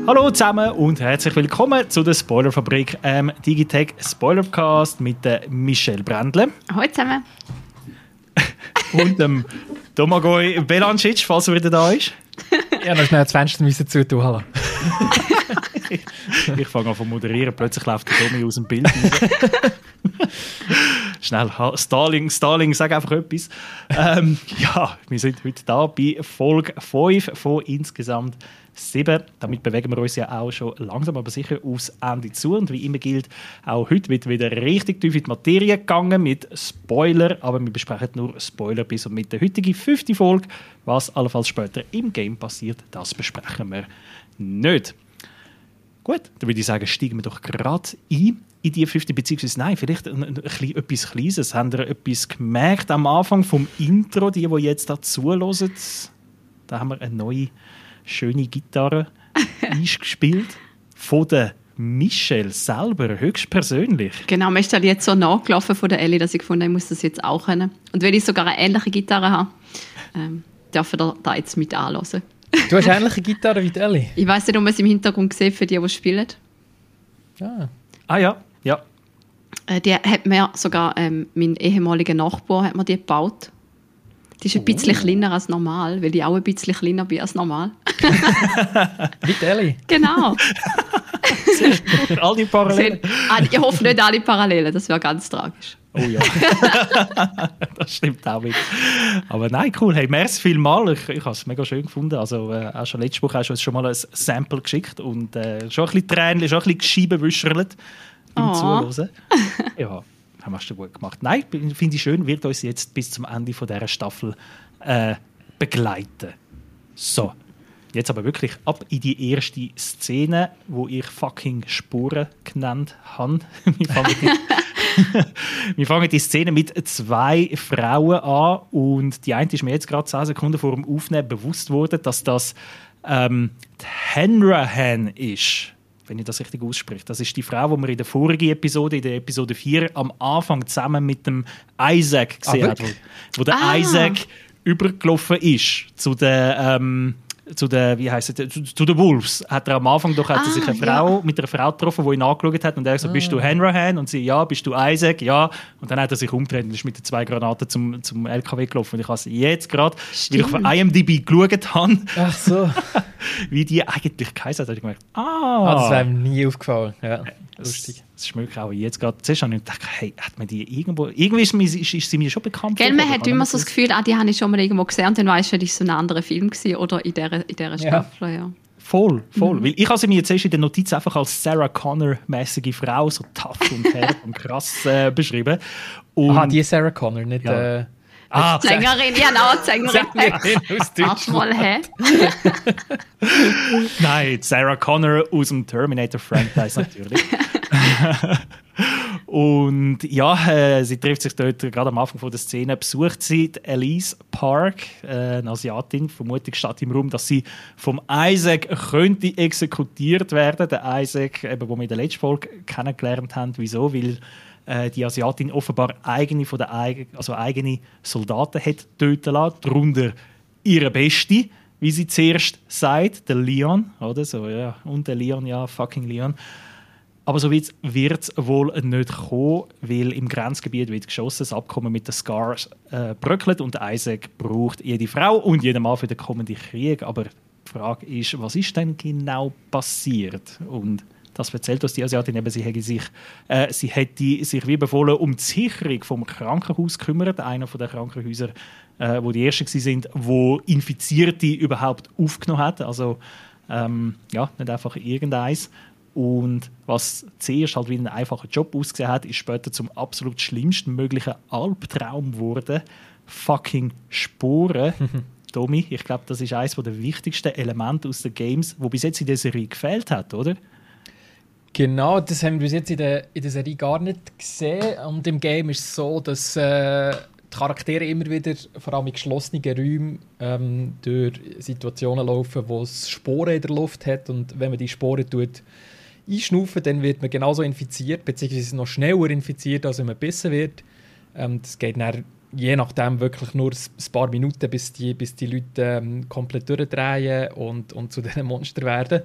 Hallo zusammen und herzlich willkommen zu der Spoilerfabrik, Digitech Spoilercast mit der Michelle Brändle. Hallo zusammen. Und dem Domagoj Belancic, falls er wieder da ist. Ja, noch schnell das Fenster müssen zutun, hallo. Ich fange an zu moderieren, plötzlich läuft der Domi aus dem Bild raus. Schnell, Starling, sag einfach etwas. Ja, wir sind heute da bei Folge 5 von insgesamt 7. Damit bewegen wir uns ja auch schon langsam, aber sicher aufs Ende zu. Und wie immer gilt, auch heute wird wieder richtig tief in die Materie gegangen mit Spoiler. Aber wir besprechen nur Spoiler bis und mit der heutigen 5. Folge. Was allenfalls später im Game passiert, das besprechen wir nicht. Gut, dann würde ich sagen, steigen wir doch gerade ein in die 5. beziehungsweise nein, vielleicht etwas Kleines. Habt ihr etwas gemerkt am Anfang vom Intro, die jetzt da zuhören? Da haben wir eine neue, schöne Gitarre eingespielt von der Michelle selber, höchstpersönlich. Genau, mir ist das jetzt so nachgelaufen von der Ellie, dass ich gefunden habe, ich muss das jetzt auch können. Und wenn ich sogar eine ähnliche Gitarre habe, darf ich da jetzt mit anhören. Du hast ähnliche Gitarre wie die Ellie? Ich weiss nicht, ob man es im Hintergrund sieht für die, die spielen. Ah ja. Die hat mir sogar, mein ehemaliger Nachbar hat mir die gebaut. Die ist ein bisschen kleiner als normal, weil ich auch ein bisschen kleiner bin als normal. Wie die Ellie? Genau. All die Parallelen. Ich hoffe nicht alle Parallelen, das wäre ganz tragisch. Oh ja. Das stimmt auch mit. Aber nein, cool. Hey, merci vielmals. Ich habe es mega schön gefunden. Also, auch schon letzte Woche hast du uns schon mal ein Sample geschickt und schon ein bisschen Tränen, schon ein bisschen Gescheibenwüscherlet beim Zuhören. Ja, hast du gut gemacht. Nein, finde ich schön, wird uns jetzt bis zum Ende dieser Staffel begleiten. So, jetzt aber wirklich ab in die erste Szene, wo ich fucking Spuren genannt habe. Wir fangen die Szene mit 2 Frauen an und die eine ist mir jetzt gerade 10 Sekunden vor dem Aufnehmen bewusst worden, dass das die Hanrahan ist, wenn ich das richtig ausspreche. Das ist die Frau, die wir in der vorigen Episode, in der Episode 4, am Anfang zusammen mit dem Isaac gesehen haben, wo der Isaac übergelaufen ist zu der wie heisst es, zu den Wolves. Hat er am Anfang doch hat er sich mit einer Frau getroffen, die ihn angeschaut hat und er gesagt, bist du Hanrahan? Und sie, ja. Bist du Isaac? Ja. Und dann hat er sich umgedreht und ist mit den 2 Granaten zum LKW gelaufen. Und ich habe es jetzt gerade, weil ich auf IMDb geschaut habe, ach so. wie die eigentlich geheißen hat, habe ich gemerkt, das wäre mir nie aufgefallen. Ja, lustig. Das ist möglich auch jetzt gerade. Zuerst habe ich gedacht, hey, hat man die irgendwo... Irgendwie ist sie mir schon bekannt. Gell, man hat immer so das Gefühl, die habe ich schon mal irgendwo gesehen und dann weisst du, das war so ein anderer Film gewesen, oder in dieser Staffel. Ja. Voll. Weil ich habe sie mir jetzt erst in der Notiz einfach als Sarah Connor-mäßige Frau, so tough und herb und krass beschrieben. Und die Sarah Connor, nicht... Ja. Sängerin, ja, genau, Sängerin aus Deutschland. Nein, Sarah Connor aus dem Terminator-Franchise natürlich. Und ja, sie trifft sich dort gerade am Anfang der Szene, besucht sie Elise Park, eine Asiatin, vermutlich steht im Raum, dass sie vom Isaac könnte exekutiert werden. Der Isaac, den wir in der letzten Folge kennengelernt haben. Wieso? Weil die Asiatin offenbar eigene Soldaten hat töten lassen, darunter ihre Beste, wie sie zuerst sagt, der Leon, oder so, ja, und der Leon, ja, fucking Leon. Aber so wird es wohl nicht kommen, weil im Grenzgebiet wird geschossen, das Abkommen mit den Scars bröckelt und Isaac braucht jede Frau und jeden Mann für den kommenden Krieg. Aber die Frage ist, was ist denn genau passiert? Und das erzählt uns die Asiatin eben, sie hätte sich wie befohlen um die Sicherung vom Krankenhaus gekümmert, einer von den Krankenhäusern, wo die ersten waren, wo Infizierte überhaupt aufgenommen hat. Also nicht einfach irgendeins. Und was zuerst halt wie ein einfacher Job ausgesehen hat, ist später zum absolut schlimmsten möglichen Albtraum geworden. Fucking Sporen. Tommy, ich glaube, das ist eines der wichtigsten Elemente aus den Games, wo bis jetzt in der Serie gefehlt hat, oder? Genau, das haben wir bis jetzt in der Serie gar nicht gesehen. Und im Game ist es so, dass die Charaktere immer wieder, vor allem in geschlossenen Räumen, durch Situationen laufen, wo es Sporen in der Luft hat. Und wenn man die Sporen einschnaufen, dann wird man genauso infiziert, beziehungsweise noch schneller infiziert, als wenn man gebissen wird. Das geht dann je nachdem wirklich nur ein paar Minuten, bis die Leute komplett durchdrehen und zu diesen Monster werden.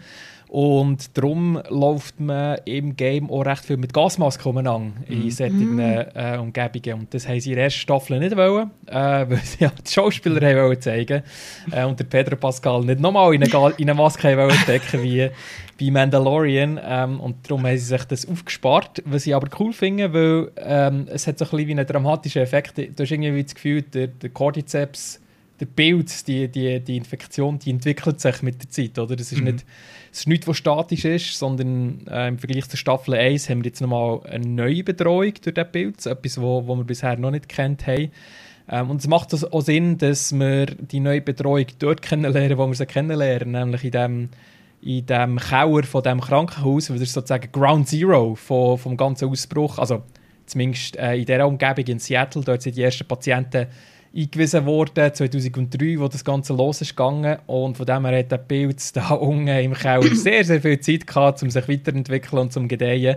Und darum läuft man im Game auch recht viel mit Gasmasken umeinander in solchen Umgebungen. Und das haben sie in der ersten Staffel nicht wollen, weil sie ja die Schauspieler wollen zeigen und der Pedro Pascal nicht nochmal in eine Maske wollen stecken wie bei Mandalorian. Und darum haben sie sich das aufgespart, was ich aber cool finde, weil es hat so ein bisschen wie einen dramatischen Effekt. Du hast irgendwie das Gefühl, der Cordyceps, der Pilz, die Infektion, die entwickelt sich mit der Zeit. Oder? Das ist nichts, was statisch ist, sondern im Vergleich zur Staffel 1 haben wir jetzt nochmal eine neue Bedrohung durch den Pilz, etwas, wo wir bisher noch nicht gekannt haben. Und es macht auch Sinn, dass wir die neue Bedrohung dort kennenlernen, wo wir sie kennenlernen, nämlich in dem Keller von diesem Krankenhaus, weil das ist sozusagen Ground Zero vom ganzen Ausbruch. Also zumindest in dieser Umgebung in Seattle, dort sind die ersten Patienten eingewiesen worden, 2003, wo das Ganze los ist gegangen. Und von dem her hat der Pilz da unten im Keller sehr, sehr viel Zeit gehabt, um sich weiterzuentwickeln und zum Gedeihen.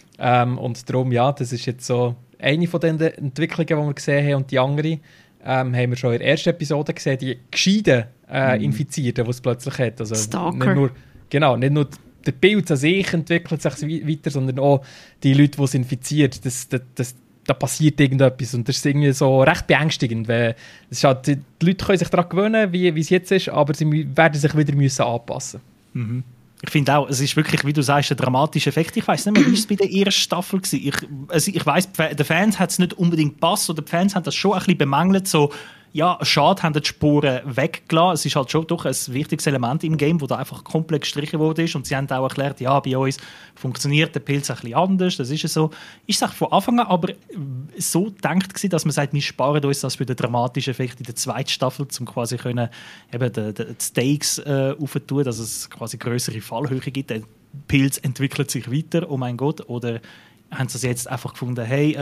Und darum, ja, das ist jetzt so eine von den Entwicklungen, die wir gesehen haben. Und die andere haben wir schon in der ersten Episode gesehen, die gescheiten Infizierten, die es plötzlich hat. Also Stalker. Nicht nur der Pilz an sich entwickelt sich weiter, sondern auch die Leute, die es infiziert. Da passiert irgendetwas und das ist irgendwie so recht beängstigend. Weil die Leute können sich daran gewöhnen, wie es jetzt ist, aber sie werden sich wieder anpassen müssen. Ich finde auch, es ist wirklich, wie du sagst, ein dramatischer Effekt. Ich weiss nicht mehr, wie es bei der ersten Staffel war. Ich weiss, den Fans hat es nicht unbedingt gepasst oder die Fans haben das schon ein bisschen bemängelt, so ja, schade, haben die Spuren weggelassen. Es ist halt schon doch ein wichtiges Element im Game, das da einfach komplett gestrichen worden ist. Und sie haben auch erklärt, ja, bei uns funktioniert der Pilz ein bisschen anders. Das ist so. Ist es von Anfang an aber so gedacht gewesen, dass man sagt, wir sparen uns das für den dramatischen Effekt in der zweiten Staffel, um quasi können, eben die Stakes aufzutun, dass es quasi größere Fallhöhe gibt. Der Pilz entwickelt sich weiter, oh mein Gott. Oder haben sie es jetzt einfach gefunden, hey,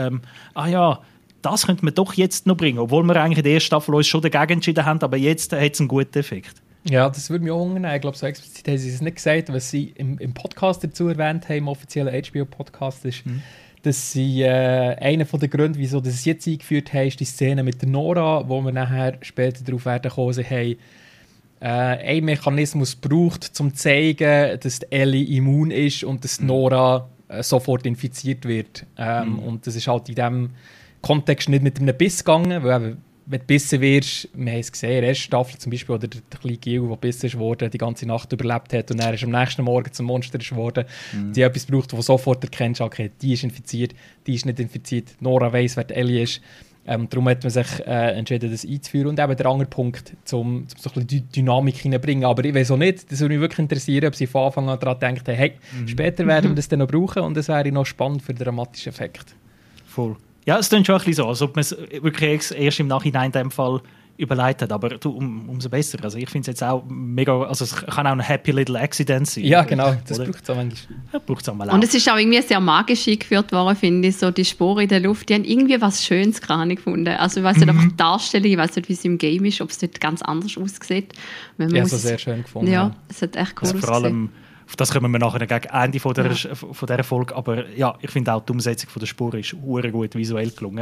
das könnte man doch jetzt noch bringen, obwohl wir eigentlich in der ersten Staffel uns schon dagegen entschieden haben, aber jetzt hat es einen guten Effekt. Ja, das würde mich auch wundern. Ich glaube, so explizit haben sie es nicht gesagt. Was sie im Podcast dazu erwähnt haben, im offiziellen HBO-Podcast, ist, dass sie einer der Gründe, wieso sie es jetzt eingeführt haben, ist die Szene mit der Nora, wo wir nachher später darauf werden kommen, sie haben einen Mechanismus gebraucht, um zu zeigen, dass Ellie immun ist und dass Nora sofort infiziert wird. Und das ist halt in diesem Kontext nicht mit einem Biss gegangen, weil wenn du gebissen wirst, wir haben es gesehen, in der ersten Staffel zum Beispiel, oder der kleine Gil, der gebissen wurde, die ganze Nacht überlebt hat und er ist am nächsten Morgen zum Monster geworden. Die etwas braucht, wo sofort erkennst, okay, die ist infiziert, die ist nicht infiziert, Nora weiss, wer die Ellie ist. Darum hat man sich entschieden, das einzuführen. Und eben der andere Punkt, um so ein bisschen Dynamik hineinzubringen. Aber ich weiß auch nicht, das würde mich wirklich interessieren, ob sie von Anfang an daran gedacht haben, hey, später werden wir das dann noch brauchen und das wäre noch spannend für den dramatischen Effekt. Voll. Ja, es klingt schon ein bisschen so, als ob man es wirklich erst im Nachhinein in dem Fall überlegt hat, aber umso besser. Also ich finde es jetzt auch mega, also es kann auch ein happy little accident sein. Ja, genau, das braucht es auch manchmal. Ja, braucht es auch mal. Und es ist auch irgendwie sehr magisch eingeführt worden, finde ich, so die Sporen in der Luft, die haben irgendwie was Schönes gerade gefunden. Also ich weiss nicht, einfach die Darstellung, ich weiss nicht, wie es im Game ist, ob es dort ganz anders aussieht. Ja, so sehr schön gefunden. Ja, es hat echt cool also vor allem, auf das kommen wir nachher gegen Ende von dieser Folge. Aber ja, ich finde auch die Umsetzung von der Spuren ist sehr gut visuell gelungen.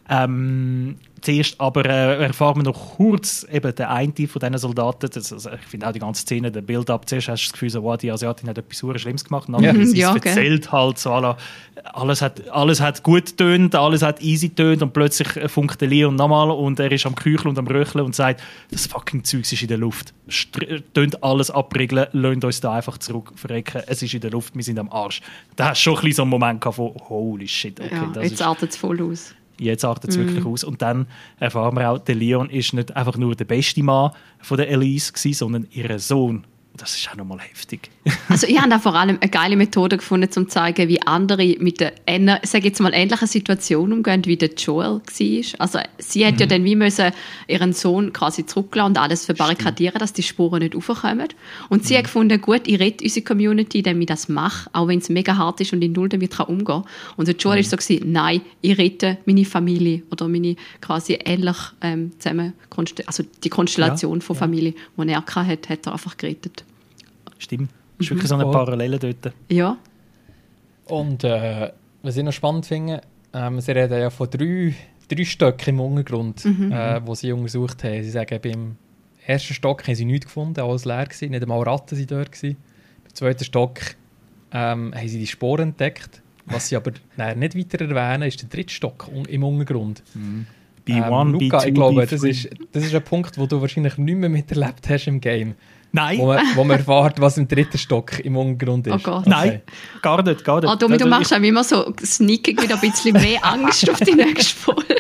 Zuerst aber erfahren wir noch kurz eben den einen von diesen Soldaten. Also ich finde auch die ganze Szene, der Build-up, zuerst hast du das Gefühl, so, wow, die Asiatin hat etwas sehr Schlimmes gemacht. Und dann sie erzählt halt so, alles hat gut getönt, alles hat easy getönt und plötzlich funkt der Leon nochmal und er ist am Kücheln und am Röcheln und sagt, das fucking Zeug ist in der Luft. Tönt alles abriegeln, lasst uns da einfach zurück verrecken. Es ist in der Luft, wir sind am Arsch. Da hast du schon ein bisschen so einen Moment gehabt von, holy shit, okay. Ja, jetzt artet es voll aus. Jetzt artet es wirklich aus. Und dann erfahren wir auch, der Leon ist nicht einfach nur der beste Mann von der Elise gewesen, sondern ihr Sohn. Das ist auch nochmal heftig. Also ich habe da vor allem eine geile Methode gefunden, um zu zeigen, wie andere mit einer, sage jetzt mal, ähnlichen Situation umgehen, wie der Joel war. Also sie hat ja dann wie müssen ihren Sohn quasi zurücklassen und alles verbarrikadieren, dass die Spuren nicht raufkommen. Und sie hat gefunden, gut, ich rette unsere Community, indem ich das mache, auch wenn es mega hart ist und ich null damit umgehen kann. Und der Joel ist so gewesen, nein, ich rette meine Familie oder meine quasi ähnlich zusammen, also die Konstellation von Familie, die er hatte, hat er einfach gerettet. Stimmt. Das ist wirklich so eine Parallele dort. Ja. Und was ich noch spannend finde, sie reden ja von drei Stöcken im Untergrund, die sie untersucht haben. Sie sagen, beim ersten Stock haben sie nichts gefunden, alles leer gewesen, nicht einmal Ratten waren dort gewesen. Beim zweiten Stock haben sie die Sporen entdeckt. Was sie aber nicht weiter erwähnen, ist der dritte Stock im Untergrund. B1, Luca, B2, ich glaube, B3. das ist ein Punkt, wo du wahrscheinlich nicht mehr miterlebt hast im Game. Nein. Wo man erfährt, was im dritten Stock im Untergrund ist. Oh Gott. Okay. Nein, gar nicht. Domi, du machst auch immer so sneakig wieder ein bisschen mehr Angst auf die nächste Folge.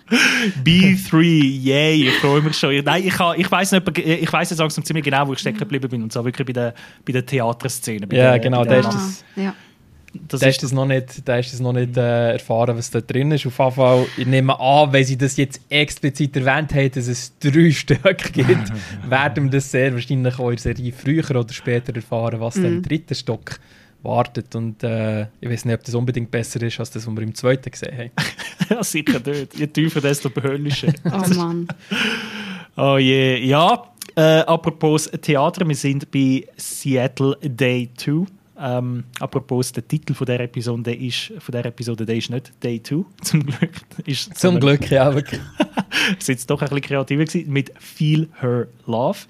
B3, yay, ich freue mich schon. Nein, ich weiss jetzt langsam ziemlich genau, wo ich stecken geblieben bin. Und zwar wirklich bei der Theaterszene. Genau, da ist das. Ja. Da ist es noch nicht erfahren, was da drin ist. Auf jeden Fall, ich nehme an, wenn sie das jetzt explizit erwähnt haben, dass es 3 Stück gibt, werden wir das sehr wahrscheinlich auch in der Serie früher oder später erfahren, was dann im dritten Stock wartet. Und ich weiß nicht, ob das unbedingt besser ist, als das, was wir im zweiten gesehen haben. Ja, sicher nicht. Je tiefer, desto behöllischer. Oh Mann. Oh je. Ja, apropos Theater, wir sind bei Seattle Day 2. Apropos, der Titel von dieser Episode ist nicht Day 2, zum Glück. Zum Glück, ja, wirklich. Das war jetzt doch ein bisschen kreativer gewesen, mit Feel Her Love.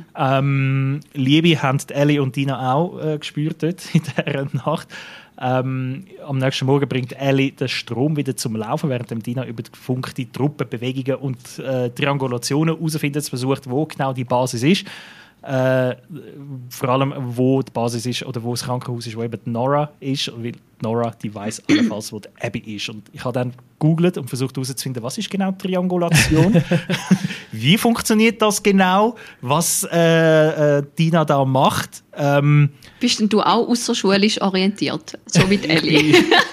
Liebe haben Ellie und Dina auch gespürt dort in dieser Nacht. Am nächsten Morgen bringt Ellie den Strom wieder zum Laufen, während Dina über die Funk die Truppenbewegungen und Triangulationen herausfinden versucht, wo genau die Basis ist. Vor allem, wo die Basis ist oder wo das Krankenhaus ist, wo eben die Nora ist. Weil Nora, die weiss allenfalls, wo die Abby ist. Und ich habe dann gegoogelt und versucht herauszufinden, was ist genau Triangulation? Wie funktioniert das genau? Was Dina da macht? Bist denn du auch außerschulisch orientiert? So wie die Ellie?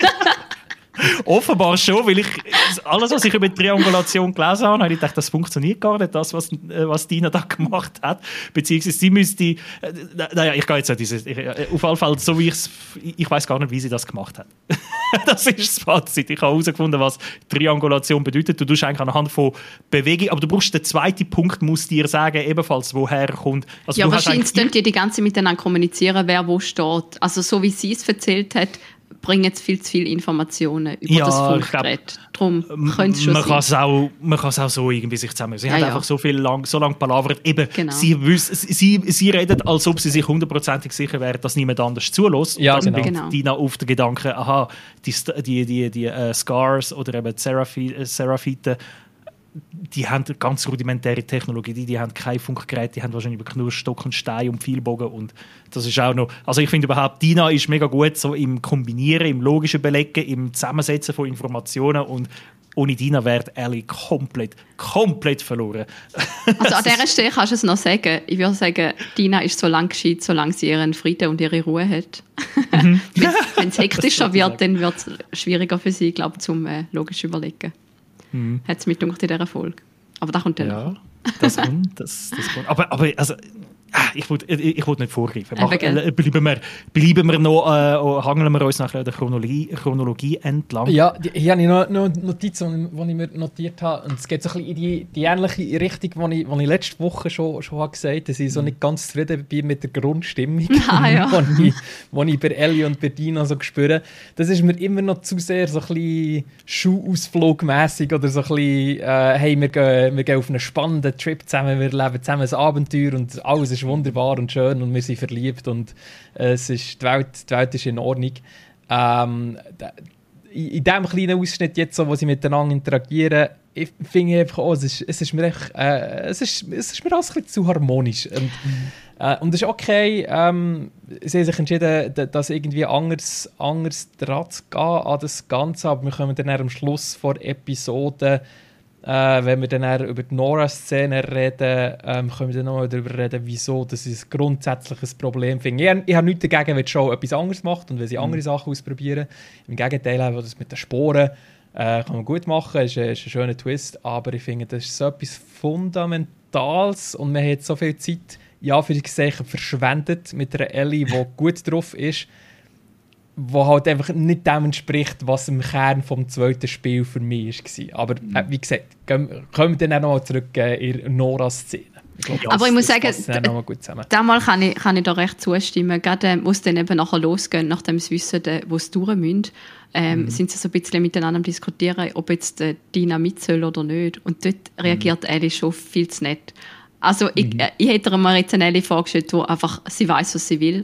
Offenbar schon, weil alles, was ich über Triangulation gelesen habe, habe ich gedacht, das funktioniert gar nicht, das, was Dina da gemacht hat. Beziehungsweise sie müsste... naja, ich gehe jetzt nicht auf jeden Fall, so wie ich weiß gar nicht, wie sie das gemacht hat. Das ist das Fazit. Ich habe herausgefunden, was Triangulation bedeutet. Du tust eigentlich anhand von Bewegung, aber du brauchst den zweiten Punkt, muss dir sagen, ebenfalls, woher er kommt. Also ja, wahrscheinlich könnt ihr die ganze Zeit miteinander kommunizieren, wer wo steht. Also so wie sie es erzählt hat, bringen jetzt viel zu viele Informationen über das Funkgerät. Darum könnte es schon sein. Man kann es auch so irgendwie sich zusammen. Sie haben ja. einfach so lange palavert. Eben, genau. sie reden, als ob sie sich 100% sicher wären, dass niemand anders zulässt. Ja, und dann genau. bringt Dina auf den Gedanken, aha, die Scars oder eben die Seraphiten, die haben ganz rudimentäre Technologie, die haben kein Funkgerät, die haben wahrscheinlich wirklich nur Stock und Stein und Pfeilbogen und das ist auch noch, also ich finde überhaupt, Dina ist mega gut so im Kombinieren, im logischen Belegen, im Zusammensetzen von Informationen und ohne Dina wäre Ellie komplett verloren. Also an dieser Stelle kannst du es noch sagen. Ich würde sagen, Dina ist so lange gescheit, solange sie ihren Frieden und ihre Ruhe hat. Wenn es hektischer wird, dann wird es schwieriger für sie, glaube ich, zum logisch überlegen. Hat es mitgedacht in dieser Folge. Aber da kommt dann noch. Das kommt. Aber also, ich will nicht vorgreifen. Bleiben wir noch, hangeln wir uns nachher der Chronologie entlang. Ja, hier habe ich noch Notizen, die ich mir notiert habe. Und es geht so ein bisschen in die ähnliche Richtung, die ich letzte Woche schon gesagt habe, dass ich so nicht ganz zufrieden bin mit der Grundstimmung, die ich bei Ellie und bei Dina so spüre. Das ist mir immer noch zu sehr so ein bisschen Schulausflugmässig oder so ein bisschen, hey, wir gehen auf einen spannenden Trip zusammen, wir leben zusammen ein Abenteuer und alles ist wunderbar und schön und wir sind verliebt und die Welt ist in Ordnung. In diesem kleinen Ausschnitt jetzt, so, wo sie miteinander interagieren, ich finde einfach auch, es ist mir alles ein bisschen zu harmonisch. Und das ist okay. Sie haben sich entschieden, das irgendwie anders dran zu gehen an das Ganze, aber wir kommen dann am Schluss der Episode, wenn wir dann über die Nora-Szene reden, können wir dann noch darüber reden, wieso das ist grundsätzlich ein Problem finde. Ich habe nichts dagegen, wenn die Show etwas anderes macht und wenn sie andere Sachen ausprobieren. Im Gegenteil, das mit den Sporen kann man gut machen, ist ein schöner Twist, aber ich finde, das ist so etwas Fundamentales und man hat so viel Zeit für die Geschichte verschwendet mit einer Ellie, die gut drauf ist, wo halt einfach nicht dem entspricht, was im Kern vom zweiten Spiel für mich war. Aber wie gesagt, kommen wir dann auch noch mal zurück in die Nora-Szene. Aber ich muss sagen, damals kann ich da recht zustimmen. Gerade wo es dann eben nachher losgeht, nachdem sie wissen, wo es durch müssen, sind sie so ein bisschen miteinander am Diskutieren, ob jetzt Dina mit soll oder nicht. Und dort reagiert Ellie schon viel zu nett. Also ich hätte mir jetzt eine Ellie vorgestellt, wo einfach sie weiss, was sie will. Und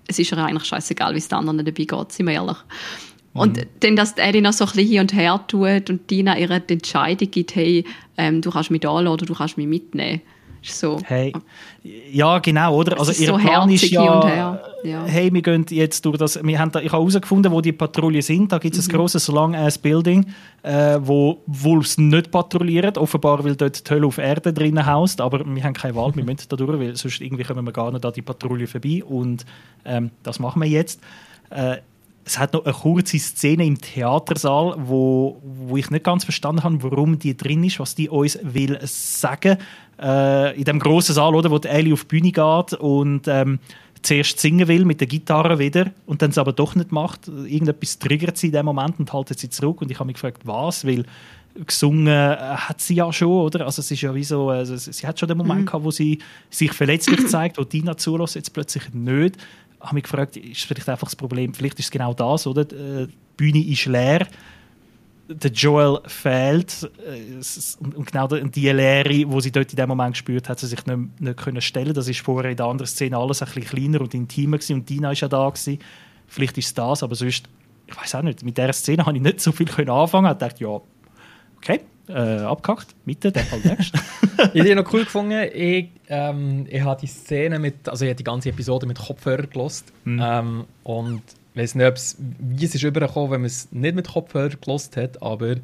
es ist ihr eigentlich scheißegal, wie es den anderen dabei geht, sind wir ehrlich. Und dann, dass Ellie noch so ein bisschen hin und her tut und Dina ihr die Entscheidung gibt, hey, du kannst mich da lassen oder du kannst mich mitnehmen. Ist so. Hey, ja, genau, oder? Also ihr so Plan ist ja, ja, hey, wir gehen ich habe herausgefunden, wo die Patrouillen sind. Da gibt es ein grosses Long-Ass-Building, wo es nicht patrouilliert. Offenbar, weil dort die Hölle auf Erde drinnen haust. Aber wir haben keine Wahl, wir müssen da durch, weil sonst irgendwie kommen wir gar nicht an die Patrouille vorbei. Und das machen wir jetzt. Es hat noch eine kurze Szene im Theatersaal, wo ich nicht ganz verstanden habe, warum die drin ist, was die uns will sagen. In dem grossen Saal, oder, wo die Ellie auf die Bühne geht und zuerst singen will mit der Gitarre wieder und dann es aber doch nicht macht. Irgendetwas triggert sie in dem Moment und haltet sie zurück. Und ich habe mich gefragt, was? Weil gesungen hat sie ja schon, oder? Also es ist ja wie so, also sie hat schon den Moment gehabt, wo sie sich verletzlich zeigt, wo Dina zulässt, jetzt plötzlich nicht. Ich habe mich gefragt, ist vielleicht einfach das Problem, vielleicht ist es genau das, oder? Die Bühne ist leer, der Joel fehlt und genau die Leere, die sie dort in dem Moment gespürt hat, sie sich nicht können stellen. Das ist vorher in der anderen Szene alles ein bisschen kleiner und intimer gewesen und Dina war ja da gewesen. Vielleicht ist es das, aber sonst, ich weiß auch nicht, mit dieser Szene habe ich nicht so viel anfangen. Ich dachte, ja, okay, abgehackt, Mitte, der Fall next. Ich habe die noch cool gefunden. Ich habe die Szene ich habe die ganze Episode mit Kopfhörer gehört. Und ich weiß nicht, wie es ist rübergekommen, wenn man es nicht mit Kopfhörer gehört hat, aber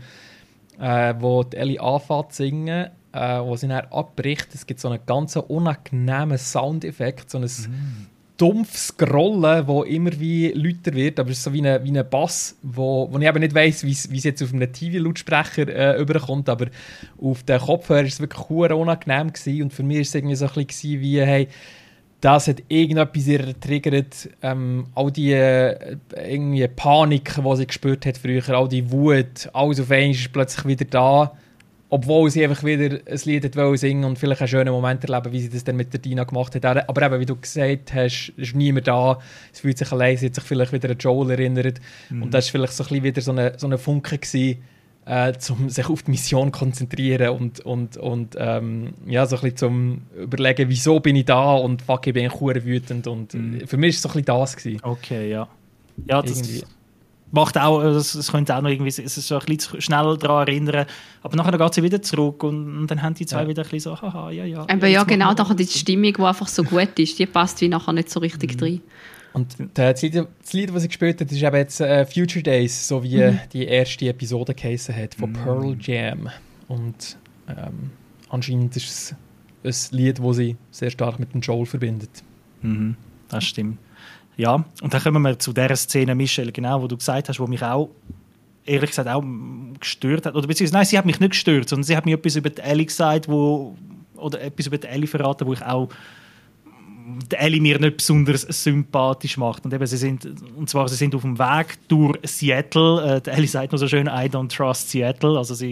wo die Ellie anfängt zu singen, wo sie dann abbricht, es gibt so einen ganz unangenehmen Soundeffekt, so ein dumpfes Grollen, das immer wie lauter wird, aber es ist so wie ein Bass, wo ich eben nicht weiss, wie es jetzt auf einem TV-Lautsprecher überkommt, aber auf den Kopfhörer war es wirklich sehr unangenehm gewesen. Und für mich war es irgendwie so ein bisschen wie, hey, das hat irgendetwas triggert, all die irgendwie Panik, die sie gespürt hat früher, all die Wut, alles auf einmal ist plötzlich wieder da, obwohl sie einfach wieder ein Lied singen und vielleicht einen schönen Moment erleben, wie sie das dann mit der Dina gemacht hat. Aber eben, wie du gesagt hast, ist niemand da, es fühlt sich allein, sie hat sich vielleicht wieder an Joel erinnert. Und das war vielleicht so ein bisschen wieder so eine Funke gewesen, um sich auf die Mission zu konzentrieren und ja, so ein bisschen zum überlegen, wieso bin ich da und fuck, ich bin eigentlich wütend. Und für mich war es so ein bisschen das gewesen. Okay, ja. Ja, das macht auch, es könnte auch noch irgendwie, es ist so ein bisschen schnell daran erinnern, aber nachher geht sie wieder zurück und dann haben die zwei wieder ein bisschen so, haha, ja. Aber ja, genau, nachher die Stimmung, die einfach so gut ist, die passt wie nachher nicht so richtig rein. Und das Lied, das sie gespielt hat, ist eben jetzt Future Days, so wie die erste Episode geheissen hat, von Pearl Jam. Und anscheinend ist es ein Lied, das sie sehr stark mit dem Joel verbindet. Das stimmt. Ja, und dann kommen wir zu dieser Szene, Michelle, genau, wo du gesagt hast, wo mich auch, ehrlich gesagt, auch gestört hat. Oder beziehungsweise, nein, sie hat mich nicht gestört, sondern sie hat mir etwas über die Ellie gesagt, oder etwas über die Ellie verraten, wo ich auch die Ellie mir nicht besonders sympathisch macht. Und eben, sie sind auf dem Weg durch Seattle. Die Ellie sagt noch so schön, I don't trust Seattle. Also sie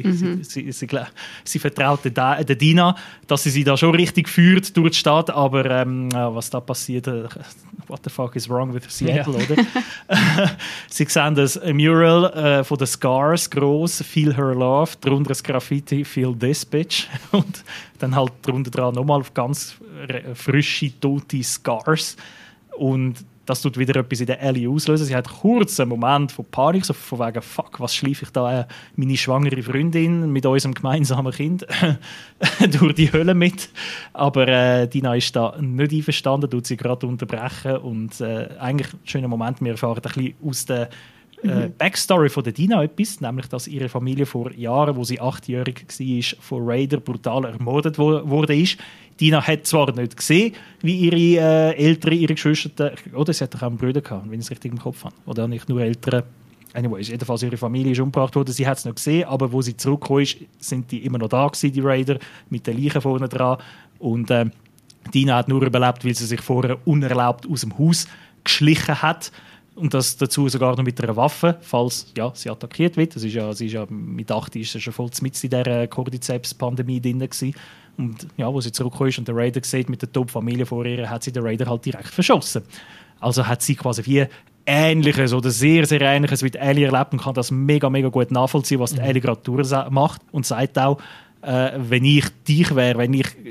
vertraut der Dina, dass sie da schon richtig führt durch die Stadt. Aber was da passiert, what the fuck is wrong with Seattle, oder? Sie sehen das Mural von den Scars, gross, Feel Her Love, darunter das Graffiti, Feel This Bitch. Und dann halt darunter dran nochmal ganz frische, tote Scars. Und das tut wieder etwas in der Ellie auslösen. Sie hat kurz einen Moment von Panik, so von wegen, fuck, was schleife ich da meine schwangere Freundin mit unserem gemeinsamen Kind durch die Hölle mit. Aber Dina ist da nicht einverstanden, tut sie gerade unterbrechen. Und eigentlich ein schöner Moment, wir erfahren ein bisschen aus der Backstory von der Dina etwas, nämlich, dass ihre Familie vor Jahren, wo sie 8-jährig war, von Raider brutal ermordet wurde. Dina hat zwar nicht gesehen, wie ihre Eltern, ihre Geschwister, oder sie hat doch auch einen Bruder gehabt, wenn ich es richtig im Kopf habe, oder nicht nur Eltern. Anyways, jedenfalls ihre Familie ist umgebracht worden, sie hat es nicht gesehen, aber wo sie zurückgekommen ist, sind die immer noch da gewesen, die Raider, mit den Leichen vorne dran. Und Dina hat nur überlebt, weil sie sich vorher unerlaubt aus dem Haus geschlichen hat. Und das dazu sogar noch mit einer Waffe, falls sie attackiert wird. Sie ist ja mit 8 ist sie schon voll mitten in dieser Cordyceps-Pandemie drin gewesen. Und ja, wo sie zurückgekommen ist und der Raider sieht mit der Top-Familie vor ihr, hat sie den Raider halt direkt verschossen. Also hat sie quasi wie Ähnliches oder sehr, sehr Ähnliches wie die Ellie erlebt und kann das mega, mega gut nachvollziehen, was die Ellie gerade durchmacht. Und sagt auch, wenn ich dich wäre, wenn ich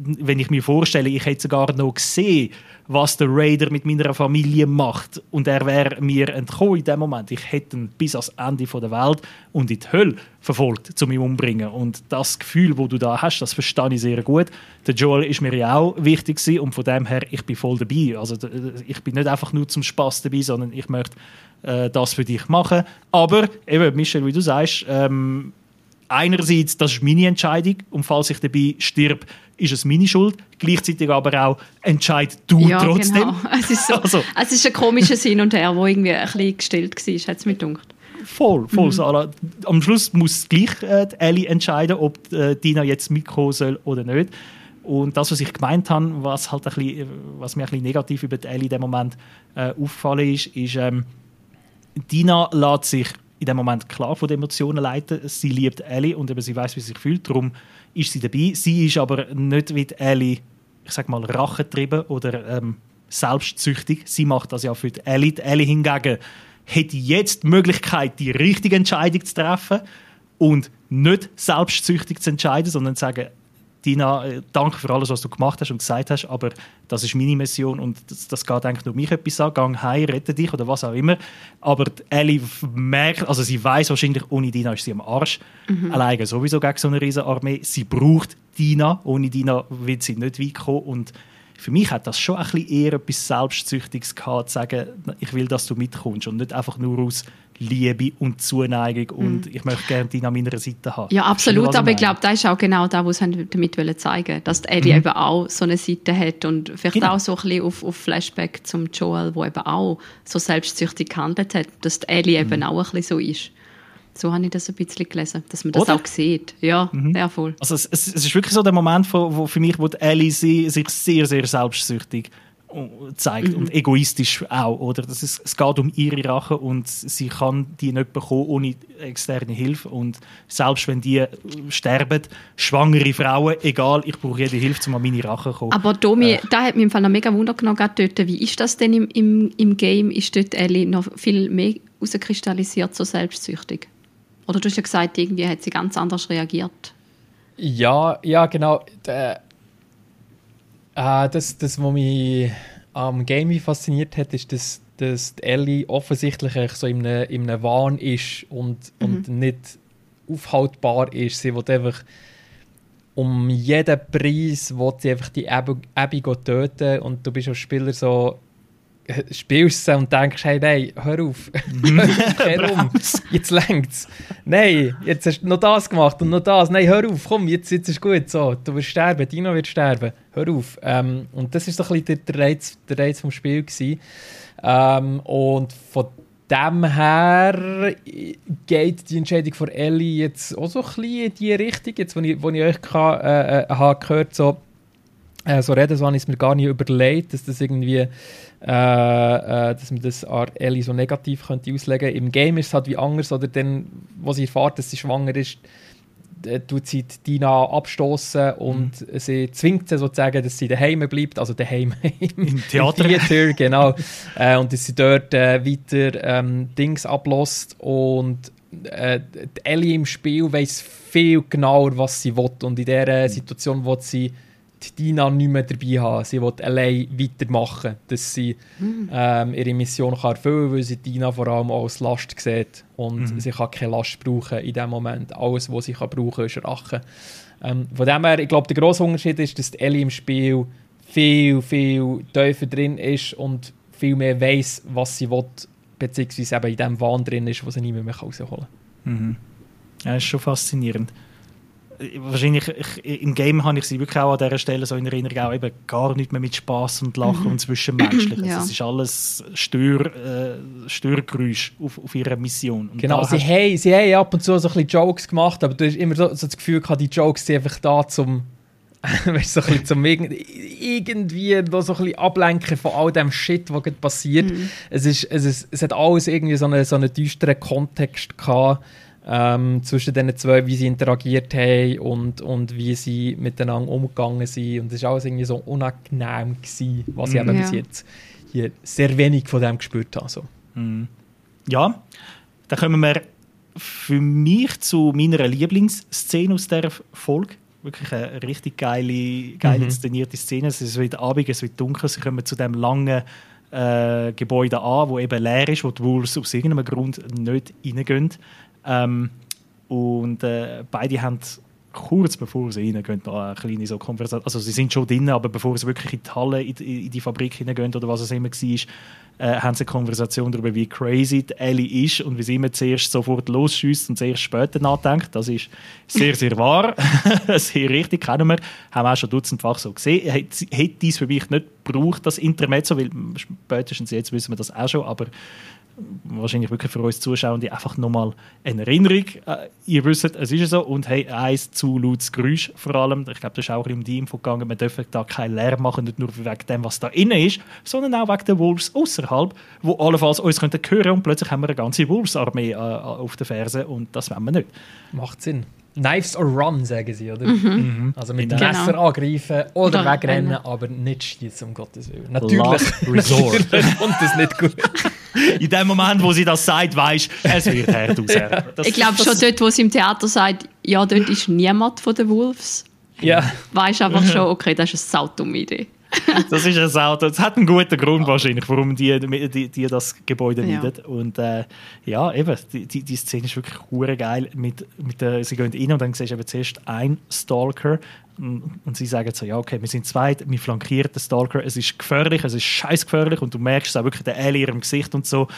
wenn ich mir vorstelle, ich hätte sogar noch gesehen, was der Raider mit meiner Familie macht und er wäre mir entkommen in dem Moment. Ich hätte ihn bis ans Ende der Welt und in die Hölle verfolgt, um ihn umzubringen. Und das Gefühl, das du da hast, das verstehe ich sehr gut. Der Joel ist mir ja auch wichtig gewesen und von dem her, ich bin voll dabei. Also ich bin nicht einfach nur zum Spaß dabei, sondern ich möchte das für dich machen. Aber, eben, Michel, wie du sagst, einerseits, das ist meine Entscheidung und falls ich dabei stirb, ist es meine Schuld. Gleichzeitig aber auch, entscheid du trotzdem. Genau. Es ist, so, also, es ist ein komisches Hin und Her, wo irgendwie ein bisschen gestellt war, hat es mir gedacht. Voll. Sarah. Am Schluss muss gleich Ellie entscheiden, ob Dina jetzt mitkommen soll oder nicht. Und das, was ich gemeint habe, was mir ein bisschen negativ über die Ellie in dem Moment aufgefallen ist, Dina lässt sich in dem Moment klar von den Emotionen leiten. Sie liebt Ellie und eben sie weiß, wie sie sich fühlt. Darum ist sie dabei. Sie ist aber nicht wie Ellie, ich sag mal, rachetrieben oder selbstsüchtig. Sie macht das ja für die Ellie. Die Ellie hingegen hätte jetzt die Möglichkeit, die richtige Entscheidung zu treffen und nicht selbstsüchtig zu entscheiden, sondern zu sagen, Dina, danke für alles, was du gemacht hast und gesagt hast, aber das ist meine Mission und das geht eigentlich nur mich etwas an. Gang heim, rette dich oder was auch immer. Aber Ellie merkt, also sie weiß wahrscheinlich, ohne Dina ist sie am Arsch. Alleine sowieso gegen so eine riesen Armee. Sie braucht Dina. Ohne Dina wird sie nicht weit kommen. Und für mich hat das schon ein bisschen eher etwas Selbstsüchtiges gehabt, zu sagen, ich will, dass du mitkommst und nicht einfach nur aus Liebe und Zuneigung und ich möchte gerne Dina an meiner Seite haben. Ja, absolut, aber ich glaube, das ist auch genau das, was sie damit zeigen wollen, dass Ellie eben auch so eine Seite hat und vielleicht auch so ein bisschen auf Flashback zum Joel, der eben auch so selbstsüchtig gehandelt hat, dass die Ellie eben auch ein bisschen so ist. So habe ich das ein bisschen gelesen, dass man das auch sieht. Ja, sehr voll. Also es ist wirklich so der Moment, wo für mich, wo die Ellie sich sehr, sehr selbstsüchtig zeigt und egoistisch auch. Oder? Es geht um ihre Rache und sie kann die nicht bekommen ohne externe Hilfe. Und selbst wenn die sterben, schwangere Frauen, egal, ich brauche jede Hilfe, um an meine Rache zu kommen. Aber Domi, da hat mich im Fall noch mega Wunder genommen, dort. Wie ist das denn im Game? Ist dort Ellie noch viel mehr herauskristallisiert, so selbstsüchtig? Oder du hast ja gesagt, irgendwie hat sie ganz anders reagiert. Ja, genau. Das, was mich am Game fasziniert hat, ist, dass Ellie offensichtlich so in einem Wahn ist und nicht aufhaltbar ist. Sie will einfach um jeden Preis sie einfach die Abby töten und du bist als Spieler so, spielst sie und denkst, hey, nein, hör auf, hör um, jetzt längt's. Nein, jetzt hast du noch das gemacht und noch das. Nein, hör auf, komm, jetzt ist gut. So, du wirst sterben, Dino wird sterben. Hör auf. Und das war so ein bisschen der Reiz vom Spiel gewesen. Und von dem her geht die Entscheidung von Ellie jetzt auch so ein bisschen in die Richtung. Jetzt, wo ich euch habe gehört, so reden, so habe ich es mir gar nicht überlegt, dass das irgendwie dass man das an Ellie so negativ könnte auslegen könnte. Im Game ist es halt wie anders, oder dann, wo sie erfährt, dass sie schwanger ist, tut sie Dina abstoßen und sie zwingt sie sozusagen, dass sie daheim bleibt, also daheim im Theater, genau. Und dass sie dort weiter Dings ablässt und Ellie im Spiel weiss viel genauer, was sie will, und in dieser Situation will sie Dina nicht mehr dabei haben. Sie will allein weitermachen, dass sie ihre Mission kann erfüllen kann, weil sie Dina vor allem als Last sieht. Und sie kann keine Last brauchen in dem Moment. Alles, was sie kann brauchen, ist Rache. Von dem her, ich glaube, der grosse Unterschied ist, dass Ellie im Spiel viel, viel tiefer drin ist und viel mehr weiss, was sie will, beziehungsweise eben in dem Wahn drin ist, was sie nicht mehr rausholen kann. Ja, das ist schon faszinierend. Wahrscheinlich im Game habe ich sie wirklich auch an dieser Stelle so in Erinnerung, auch eben gar nicht mehr mit Spass und Lachen und Zwischenmenschlich. Ja. Es ist alles Störgeräusch auf ihrer Mission. Und genau, sie haben ab und zu so ein bisschen Jokes gemacht, aber du hast immer so das Gefühl gehabt, die Jokes sind einfach da zum weißt, so ein bisschen zum irgendwie noch so ein bisschen ablenken von all dem Shit, was gerade passiert. Es hat alles irgendwie so einen düsteren Kontext gehabt, zwischen den zwei, wie sie interagiert haben und wie sie miteinander umgegangen sind. Und es war alles irgendwie so unangenehm gewesen, was ich eben bis jetzt hier sehr wenig von dem gespürt habe. So. Ja, dann kommen wir für mich zu meiner Lieblingsszene aus dieser Folge. wirklich eine richtig geil inszenierte Szene. Es wird Abend, es wird dunkel, sie kommen zu dem langen Gebäude an, wo eben leer ist, wo die Wolves aus irgendeinem Grund nicht reingehen. Und beide haben kurz bevor sie reingehen, noch eine kleine so Konversation. Also sie sind schon drin, aber bevor sie wirklich in die Halle, in die Fabrik hineingehen oder was es immer war, haben sie eine Konversation darüber, wie crazy die Ellie ist und wie sie immer zuerst sofort losschießt und zuerst später nachdenkt. Das ist sehr, sehr wahr. Sehr richtig, kennen wir. Haben wir auch schon dutzendfach so gesehen. Hätte dies für mich nicht gebraucht, das Intermezzo, weil spätestens jetzt wissen wir das auch schon, aber wahrscheinlich wirklich für uns Zuschauer einfach nochmal eine Erinnerung. Ihr wisst, es ist so. Und hey, ein zu lautes Geräusch vor allem. Ich glaube, das ist auch ein bisschen um die Info gegangen. Wir dürfen da keinen Lärm machen, nicht nur wegen dem, was da innen ist, sondern auch wegen der Wolves außerhalb, die allenfalls uns hören könnten. Und plötzlich haben wir eine ganze Wolves-Armee auf den Fersen. Und das wollen wir nicht. Macht Sinn. Knives or run, sagen sie, oder? Also mit dem Messer angreifen oder wegrennen, aber nicht schießen, um Gottes Willen. Natürlich Resort. Und das nicht gut. In dem Moment, wo sie das sagt, weisst es wird hart aushärten. Ich glaube schon dort, wo sie im Theater sagt, ja, dort ist niemand von den Wolves. Ja. Weisst einfach schon, okay, das ist eine saudumme Idee. Das ist ein Auto. Es hat einen guten Grund wahrscheinlich, warum die das Gebäude neiden. Und ja, eben, die Szene ist wirklich hure geil. Sie gehen rein und dann siehst du eben zuerst einen Stalker und sie sagen so, ja okay, wir sind zweit, wir flankieren den Stalker, es ist gefährlich, es ist scheißgefährlich und du merkst es auch wirklich der Ellie in ihrem Gesicht und so